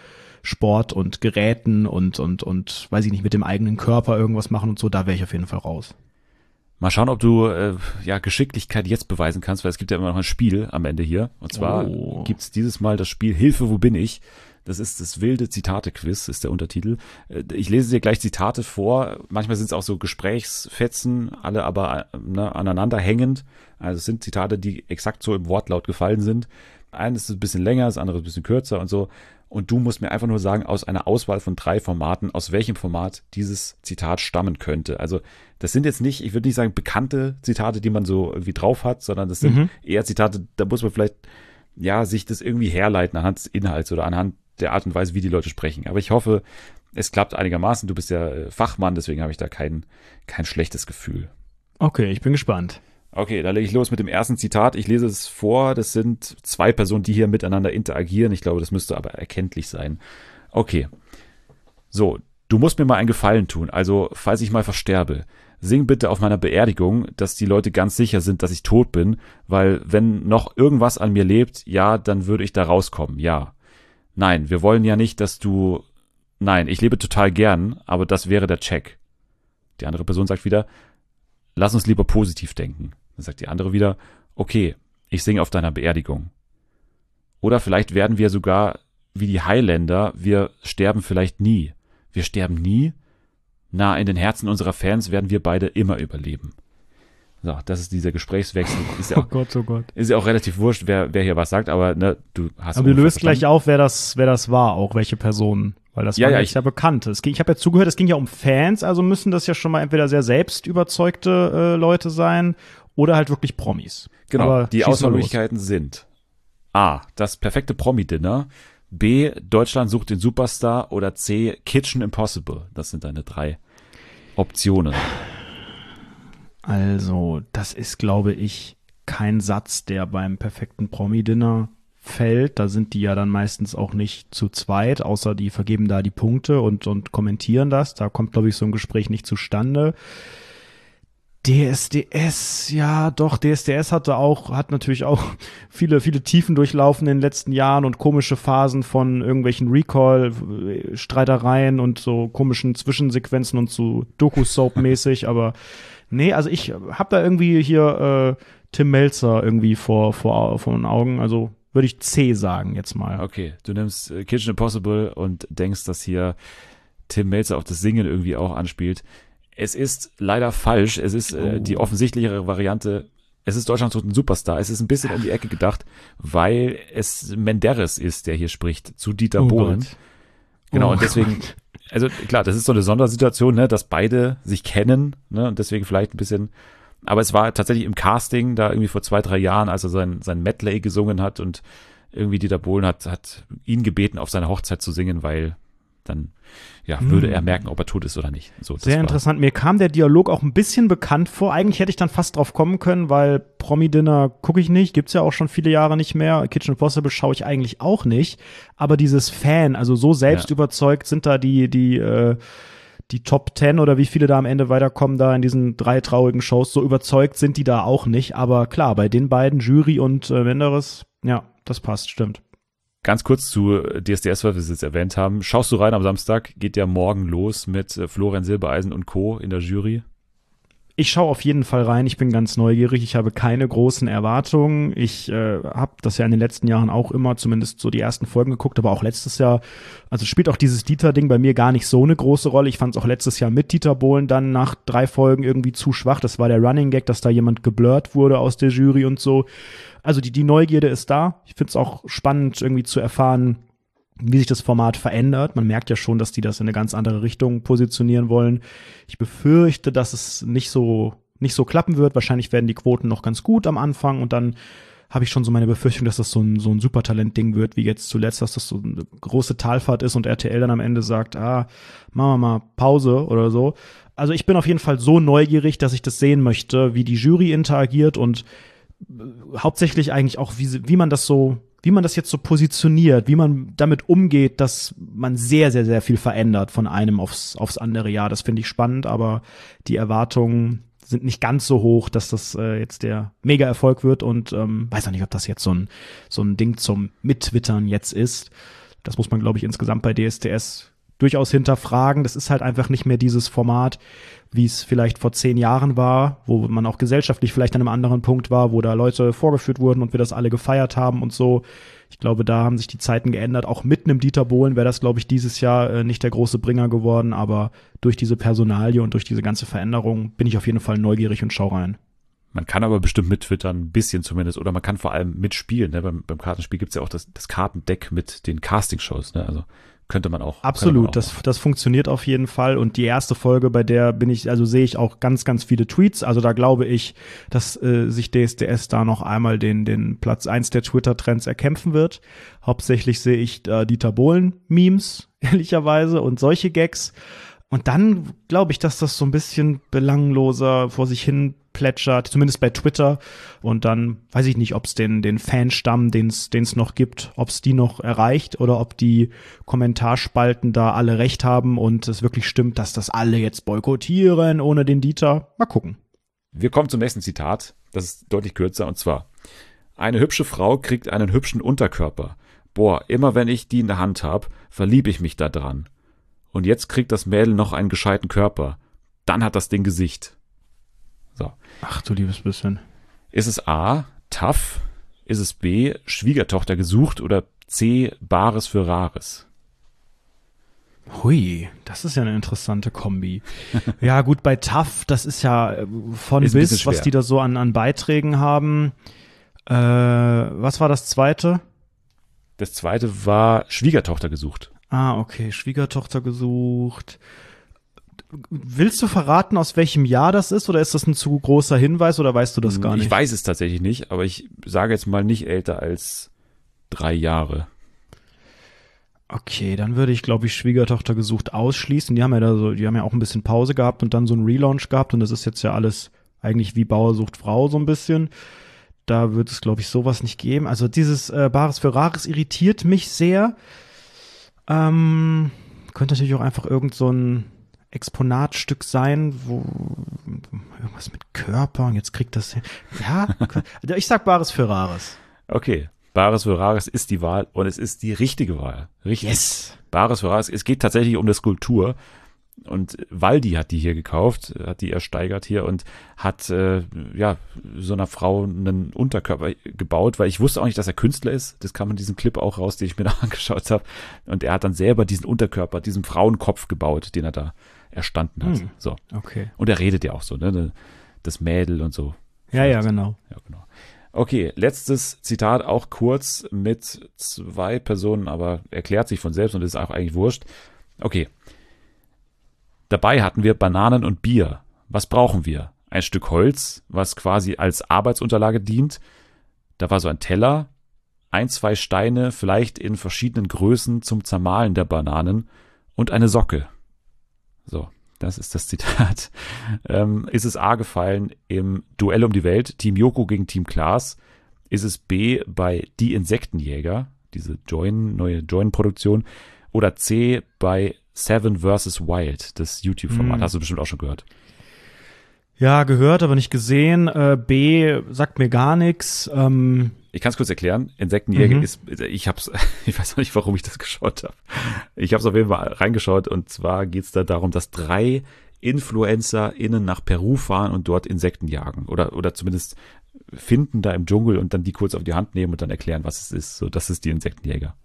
Speaker 2: Sport und Geräten und weiß ich nicht, mit dem eigenen Körper irgendwas machen und so, da wäre ich auf jeden Fall raus.
Speaker 1: Mal schauen, ob du Geschicklichkeit jetzt beweisen kannst, weil es gibt ja immer noch ein Spiel am Ende hier. Und zwar gibt's dieses Mal das Spiel Hilfe, wo bin ich? Das ist das wilde Zitate-Quiz, ist der Untertitel. Ich lese dir gleich Zitate vor. Manchmal sind es auch so Gesprächsfetzen, alle aber aneinander hängend. Also es sind Zitate, die exakt so im Wortlaut gefallen sind. Eines ist ein bisschen länger, das andere ist ein bisschen kürzer und so. Und du musst mir einfach nur sagen, aus einer Auswahl von 3 Formaten, aus welchem Format dieses Zitat stammen könnte. Also das sind jetzt nicht, ich würde nicht sagen bekannte Zitate, die man so irgendwie drauf hat, sondern das sind eher Zitate, da muss man vielleicht sich das irgendwie herleiten anhand des Inhalts oder anhand der Art und Weise, wie die Leute sprechen. Aber ich hoffe, es klappt einigermaßen. Du bist ja Fachmann, deswegen habe ich da kein schlechtes Gefühl.
Speaker 2: Okay, ich bin gespannt.
Speaker 1: Okay, da lege ich los mit dem ersten Zitat. Ich lese es vor. Das sind 2 Personen, die hier miteinander interagieren. Ich glaube, das müsste aber erkenntlich sein. Okay. So, du musst mir mal einen Gefallen tun. Also, falls ich mal versterbe, sing bitte auf meiner Beerdigung, dass die Leute ganz sicher sind, dass ich tot bin, weil wenn noch irgendwas an mir lebt, dann würde ich da rauskommen. Ja. Nein, wir wollen ja nicht, dass du... Nein, ich lebe total gern, aber das wäre der Check. Die andere Person sagt wieder, lass uns lieber positiv denken. Dann sagt die andere wieder, okay, ich singe auf deiner Beerdigung. Oder vielleicht werden wir sogar wie die Highlander, wir sterben vielleicht nie. Wir sterben nie? Na, in den Herzen unserer Fans werden wir beide immer überleben. So, das ist dieser Gesprächswechsel. Ist ja auch,
Speaker 2: oh Gott.
Speaker 1: Ist ja auch relativ wurscht, wer hier was sagt, aber ne, du hast.
Speaker 2: Aber du löst gleich auf, wer das war, auch welche Personen. Weil das war ja bekannt. Ich habe ja zugehört, es ging ja um Fans, also müssen das ja schon mal entweder sehr selbst überzeugte Leute sein oder halt wirklich Promis.
Speaker 1: Genau,
Speaker 2: aber
Speaker 1: die Auswahlmöglichkeiten sind A, das perfekte Promi-Dinner, B, Deutschland sucht den Superstar oder C, Kitchen Impossible. Das sind deine 3 Optionen.
Speaker 2: Also, das ist, glaube ich, kein Satz, der beim perfekten Promi-Dinner fällt. Da sind die ja dann meistens auch nicht zu zweit, außer die vergeben da die Punkte und kommentieren das. Da kommt, glaube ich, so ein Gespräch nicht zustande. DSDS, ja doch, DSDS hat natürlich auch viele Tiefen durchlaufen in den letzten Jahren und komische Phasen von irgendwelchen Recall-Streitereien und so komischen Zwischensequenzen und so Doku-Soap-mäßig, aber nee, also ich hab da irgendwie hier Tim Melzer irgendwie vor den Augen, also würde ich C sagen jetzt mal.
Speaker 1: Okay, du nimmst Kitchen Impossible und denkst, dass hier Tim Melzer auf das Singen irgendwie auch anspielt. Es ist leider falsch. Es ist die offensichtlichere Variante. Es ist Deutschland sucht einen Superstar. Es ist ein bisschen um die Ecke gedacht, weil es Menderes ist, der hier spricht, zu Dieter Bohlen.
Speaker 2: Gott.
Speaker 1: Genau, und deswegen, also klar, das ist so eine Sondersituation, ne, dass beide sich kennen, ne, und deswegen vielleicht ein bisschen, aber es war tatsächlich im Casting da irgendwie vor 2-3 Jahren, als er sein Medley gesungen hat und irgendwie Dieter Bohlen hat ihn gebeten, auf seiner Hochzeit zu singen, weil dann würde er merken, ob er tot ist oder nicht. So,
Speaker 2: sehr interessant. Mir kam der Dialog auch ein bisschen bekannt vor. Eigentlich hätte ich dann fast drauf kommen können, weil Promi-Dinner gucke ich nicht, gibt's ja auch schon viele Jahre nicht mehr. Kitchen Impossible schaue ich eigentlich auch nicht. Aber dieses Fan, also so selbst überzeugt sind da die Top 10 oder wie viele da am Ende weiterkommen da in diesen 3 traurigen Shows, so überzeugt sind die da auch nicht. Aber klar, bei den beiden, Jury und Menderes, ja, das passt, stimmt.
Speaker 1: Ganz kurz zu DSDS, weil wir es jetzt erwähnt haben. Schaust du rein am Samstag? Geht ja morgen los mit Florian Silbereisen und Co. in der Jury.
Speaker 2: Ich schaue auf jeden Fall rein. Ich bin ganz neugierig. Ich habe keine großen Erwartungen. Ich habe das ja in den letzten Jahren auch immer, zumindest so die ersten Folgen geguckt, aber auch letztes Jahr, also spielt auch dieses Dieter-Ding bei mir gar nicht so eine große Rolle. Ich fand es auch letztes Jahr mit Dieter Bohlen dann nach 3 Folgen irgendwie zu schwach. Das war der Running Gag, dass da jemand geblurrt wurde aus der Jury und so. Also die Neugierde ist da. Ich finde es auch spannend, irgendwie zu erfahren, wie sich das Format verändert. Man merkt ja schon, dass die das in eine ganz andere Richtung positionieren wollen. Ich befürchte, dass es nicht so klappen wird. Wahrscheinlich werden die Quoten noch ganz gut am Anfang und dann habe ich schon so meine Befürchtung, dass das so ein Supertalent-Ding wird, wie jetzt zuletzt, dass das so eine große Talfahrt ist und RTL dann am Ende sagt, machen wir mal Pause oder so. Also ich bin auf jeden Fall so neugierig, dass ich das sehen möchte, wie die Jury interagiert und hauptsächlich eigentlich auch, wie man das jetzt so positioniert, wie man damit umgeht, dass man sehr, sehr, sehr viel verändert von einem aufs andere Jahr. Das finde ich spannend, aber die Erwartungen sind nicht ganz so hoch, dass das jetzt der Mega-Erfolg wird und weiß auch nicht, ob das jetzt so ein Ding zum Mittwittern jetzt ist. Das muss man, glaube ich, insgesamt bei DSDS durchaus hinterfragen. Das ist halt einfach nicht mehr dieses Format, wie es vielleicht vor 10 Jahren war, wo man auch gesellschaftlich vielleicht an einem anderen Punkt war, wo da Leute vorgeführt wurden und wir das alle gefeiert haben und so. Ich glaube, da haben sich die Zeiten geändert. Auch mit einem Dieter Bohlen wäre das, glaube ich, dieses Jahr nicht der große Bringer geworden, aber durch diese Personalie und durch diese ganze Veränderung bin ich auf jeden Fall neugierig und schau rein.
Speaker 1: Man kann aber bestimmt mittwittern, ein bisschen zumindest, oder man kann vor allem mitspielen. Ne? Beim Kartenspiel gibt's ja auch das Kartendeck mit den Castingshows, ne? Also könnte man auch.
Speaker 2: Absolut, das funktioniert auf jeden Fall. Und die erste Folge, bei der sehe ich auch ganz, ganz viele Tweets. Also da glaube ich, dass sich DSDS da noch einmal den Platz 1 der Twitter-Trends erkämpfen wird. Hauptsächlich sehe ich Dieter Bohlen-Memes, ehrlicherweise, und solche Gags. Und dann glaube ich, dass das so ein bisschen belangloser vor sich hin plätschert, zumindest bei Twitter. Und dann weiß ich nicht, ob es den Fanstamm, den es noch gibt, ob es die noch erreicht oder ob die Kommentarspalten da alle recht haben und es wirklich stimmt, dass das alle jetzt boykottieren ohne den Dieter. Mal gucken.
Speaker 1: Wir kommen zum nächsten Zitat. Das ist deutlich kürzer und zwar: Eine hübsche Frau kriegt einen hübschen Unterkörper. Boah, immer wenn ich die in der Hand habe, verliebe ich mich da dran. Und jetzt kriegt das Mädel noch einen gescheiten Körper. Dann hat das Ding Gesicht. So.
Speaker 2: Ach du liebes bisschen.
Speaker 1: Ist es A, tough? Ist es B, Schwiegertochter gesucht? Oder C, Bares für Rares?
Speaker 2: Hui, das ist ja eine interessante Kombi. Ja gut, bei tough, das ist ja von
Speaker 1: ist
Speaker 2: bis, was die da so an Beiträgen haben. Was war das zweite?
Speaker 1: Das zweite war Schwiegertochter gesucht.
Speaker 2: Ah, okay, Schwiegertochter gesucht. Willst du verraten, aus welchem Jahr das ist, oder ist das ein zu großer Hinweis, oder weißt du das gar nicht?
Speaker 1: Ich weiß es tatsächlich nicht, aber ich sage jetzt mal nicht älter als 3 Jahre.
Speaker 2: Okay, dann würde ich, glaube ich, Schwiegertochter gesucht ausschließen. Die haben ja auch ein bisschen Pause gehabt und dann so einen Relaunch gehabt und das ist jetzt ja alles eigentlich wie Bauer sucht Frau so ein bisschen. Da wird es, glaube ich, sowas nicht geben. Also dieses Bares für Rares irritiert mich sehr. Könnte natürlich auch einfach irgend so ein Exponatstück sein, wo irgendwas mit Körper und jetzt kriegt das, ja, ich sag Bares für Rares.
Speaker 1: Okay, Bares für Rares ist die Wahl und es ist die richtige Wahl. Richtig.
Speaker 2: Yes.
Speaker 1: Bares für Rares, es geht tatsächlich um eine Skulptur und Waldi hat die hier gekauft, hat die ersteigert hier und hat so einer Frau einen Unterkörper gebaut, weil ich wusste auch nicht, dass er Künstler ist. Das kam in diesem Clip auch raus, den ich mir da angeschaut habe. Und er hat dann selber diesen Unterkörper, diesen Frauenkopf gebaut, den er da erstanden hat. So.
Speaker 2: Okay.
Speaker 1: Und er redet ja auch so, ne? Das Mädel und so.
Speaker 2: Ja, genau.
Speaker 1: Ja, genau. Okay, letztes Zitat, auch kurz mit 2 Personen, aber erklärt sich von selbst und ist auch eigentlich wurscht. Okay. Dabei hatten wir Bananen und Bier. Was brauchen wir? Ein Stück Holz, was quasi als Arbeitsunterlage dient. Da war so ein Teller, 1, 2 Steine, vielleicht in verschiedenen Größen zum Zermahlen der Bananen und eine Socke. So, das ist das Zitat. Ist es A gefallen im Duell um die Welt, Team Joko gegen Team Klaas? Ist es B bei Die Insektenjäger, diese neue Join-Produktion? Oder C bei Seven vs. Wild, das YouTube-Format? Hast du bestimmt auch schon gehört.
Speaker 2: Ja, gehört, aber nicht gesehen. B sagt mir gar nichts.
Speaker 1: Ich kann es kurz erklären. Insektenjäger ist, ich weiß noch nicht, warum ich das geschaut habe. Ich habe es auf jeden Fall reingeschaut und zwar geht es da darum, dass 3 InfluencerInnen nach Peru fahren und dort Insekten jagen oder zumindest finden da im Dschungel und dann die kurz auf die Hand nehmen und dann erklären, was es ist. So, das ist die Insektenjäger.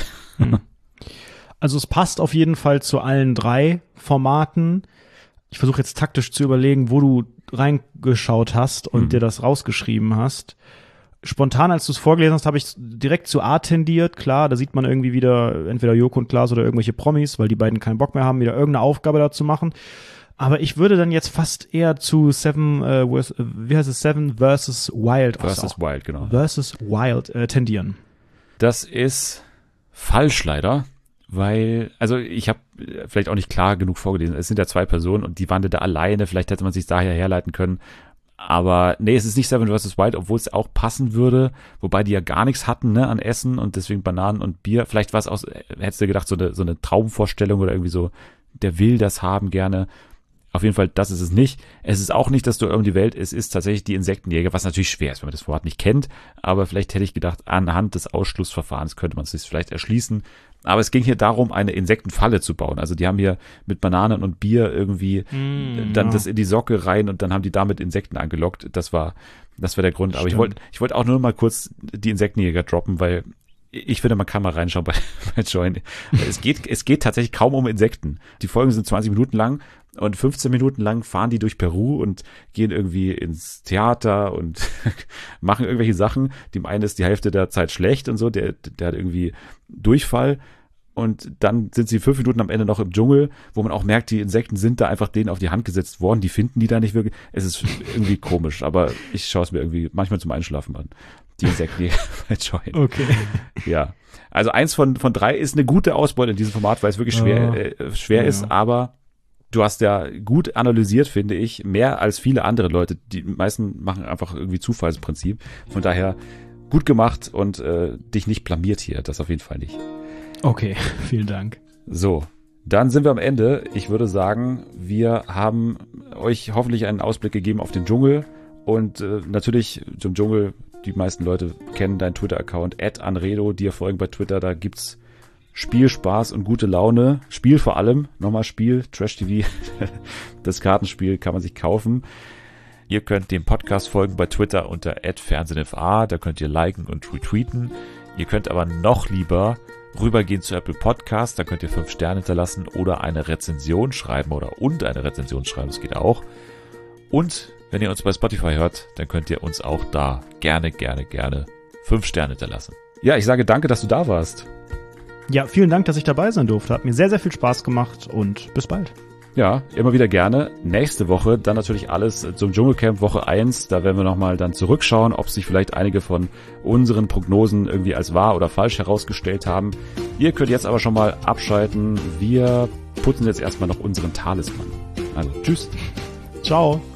Speaker 2: Also es passt auf jeden Fall zu allen 3 Formaten. Ich versuche jetzt taktisch zu überlegen, wo du reingeschaut hast und dir das rausgeschrieben hast. Spontan, als du es vorgelesen hast, habe ich direkt zu A tendiert. Klar, da sieht man irgendwie wieder entweder Joko und Klaas oder irgendwelche Promis, weil die beiden keinen Bock mehr haben, wieder irgendeine Aufgabe da zu machen. Aber ich würde dann jetzt fast eher zu Seven vs. Wild.
Speaker 1: Versus Wild, genau.
Speaker 2: Versus Wild tendieren.
Speaker 1: Das ist falsch leider. Weil, also ich habe vielleicht auch nicht klar genug vorgelesen. Es sind ja 2 Personen und die waren da alleine. Vielleicht hätte man sich daher herleiten können. Aber nee, es ist nicht Seven vs. Wild, obwohl es auch passen würde. Wobei die ja gar nichts hatten, ne, an Essen und deswegen Bananen und Bier. Vielleicht war es auch, hättest du gedacht, so eine Traumvorstellung oder irgendwie so, der will das haben gerne. Auf jeden Fall, das ist es nicht. Es ist auch nicht das Duell um die Welt. Es ist tatsächlich die Insektenjäger, was natürlich schwer ist, wenn man das Format nicht kennt. Aber vielleicht hätte ich gedacht, anhand des Ausschlussverfahrens könnte man es sich vielleicht erschließen. Aber es ging hier darum, eine Insektenfalle zu bauen. Also die haben hier mit Bananen und Bier irgendwie dann das in die Socke rein und dann haben die damit Insekten angelockt. Das war der Grund. Aber ich wollte auch nur mal kurz die Insektenjäger droppen, weil ich finde, man kann mal reinschauen bei Join. Es geht tatsächlich kaum um Insekten. Die Folgen sind 20 Minuten lang und 15 Minuten lang fahren die durch Peru und gehen irgendwie ins Theater und machen irgendwelche Sachen. Dem einen ist die Hälfte der Zeit schlecht und so, der hat irgendwie Durchfall. Und dann sind sie 5 Minuten am Ende noch im Dschungel, wo man auch merkt, die Insekten sind da einfach denen auf die Hand gesetzt worden. Die finden die da nicht wirklich. Es ist irgendwie komisch, aber ich schaue es mir irgendwie manchmal zum Einschlafen an. Die Insekten bei Join.
Speaker 2: Okay.
Speaker 1: Ja. Also 1 von 3 ist eine gute Ausbeute in diesem Format, weil es wirklich schwer ist, aber du hast ja gut analysiert, finde ich, mehr als viele andere Leute. Die meisten machen einfach irgendwie Zufallsprinzip. Von daher gut gemacht und dich nicht blamiert hier. Das auf jeden Fall nicht.
Speaker 2: Okay, vielen Dank.
Speaker 1: So, dann sind wir am Ende. Ich würde sagen, wir haben euch hoffentlich einen Ausblick gegeben auf den Dschungel und natürlich zum Dschungel. Die meisten Leute kennen deinen Twitter-Account @anredo, dir folgen bei Twitter. Da gibt's Spiel, Spaß und gute Laune. Spiel vor allem, nochmal Spiel, Trash TV. Das Kartenspiel kann man sich kaufen. Ihr könnt dem Podcast folgen bei Twitter unter @fernsehnfa. Da könnt ihr liken und retweeten. Ihr könnt aber noch lieber rübergehen zu Apple Podcast. Da könnt ihr 5 Sterne hinterlassen oder eine Rezension schreiben und eine Rezension schreiben. Das geht auch. Und wenn ihr uns bei Spotify hört, dann könnt ihr uns auch da gerne 5 Sterne hinterlassen. Ja, ich sage danke, dass du da warst.
Speaker 2: Ja, vielen Dank, dass ich dabei sein durfte. Hat mir sehr, sehr viel Spaß gemacht und bis bald.
Speaker 1: Ja, immer wieder gerne. Nächste Woche dann natürlich alles zum Dschungelcamp Woche 1. Da werden wir nochmal dann zurückschauen, ob sich vielleicht einige von unseren Prognosen irgendwie als wahr oder falsch herausgestellt haben. Ihr könnt jetzt aber schon mal abschalten. Wir putzen jetzt erstmal noch unseren Talisman. Also, tschüss.
Speaker 2: Ciao.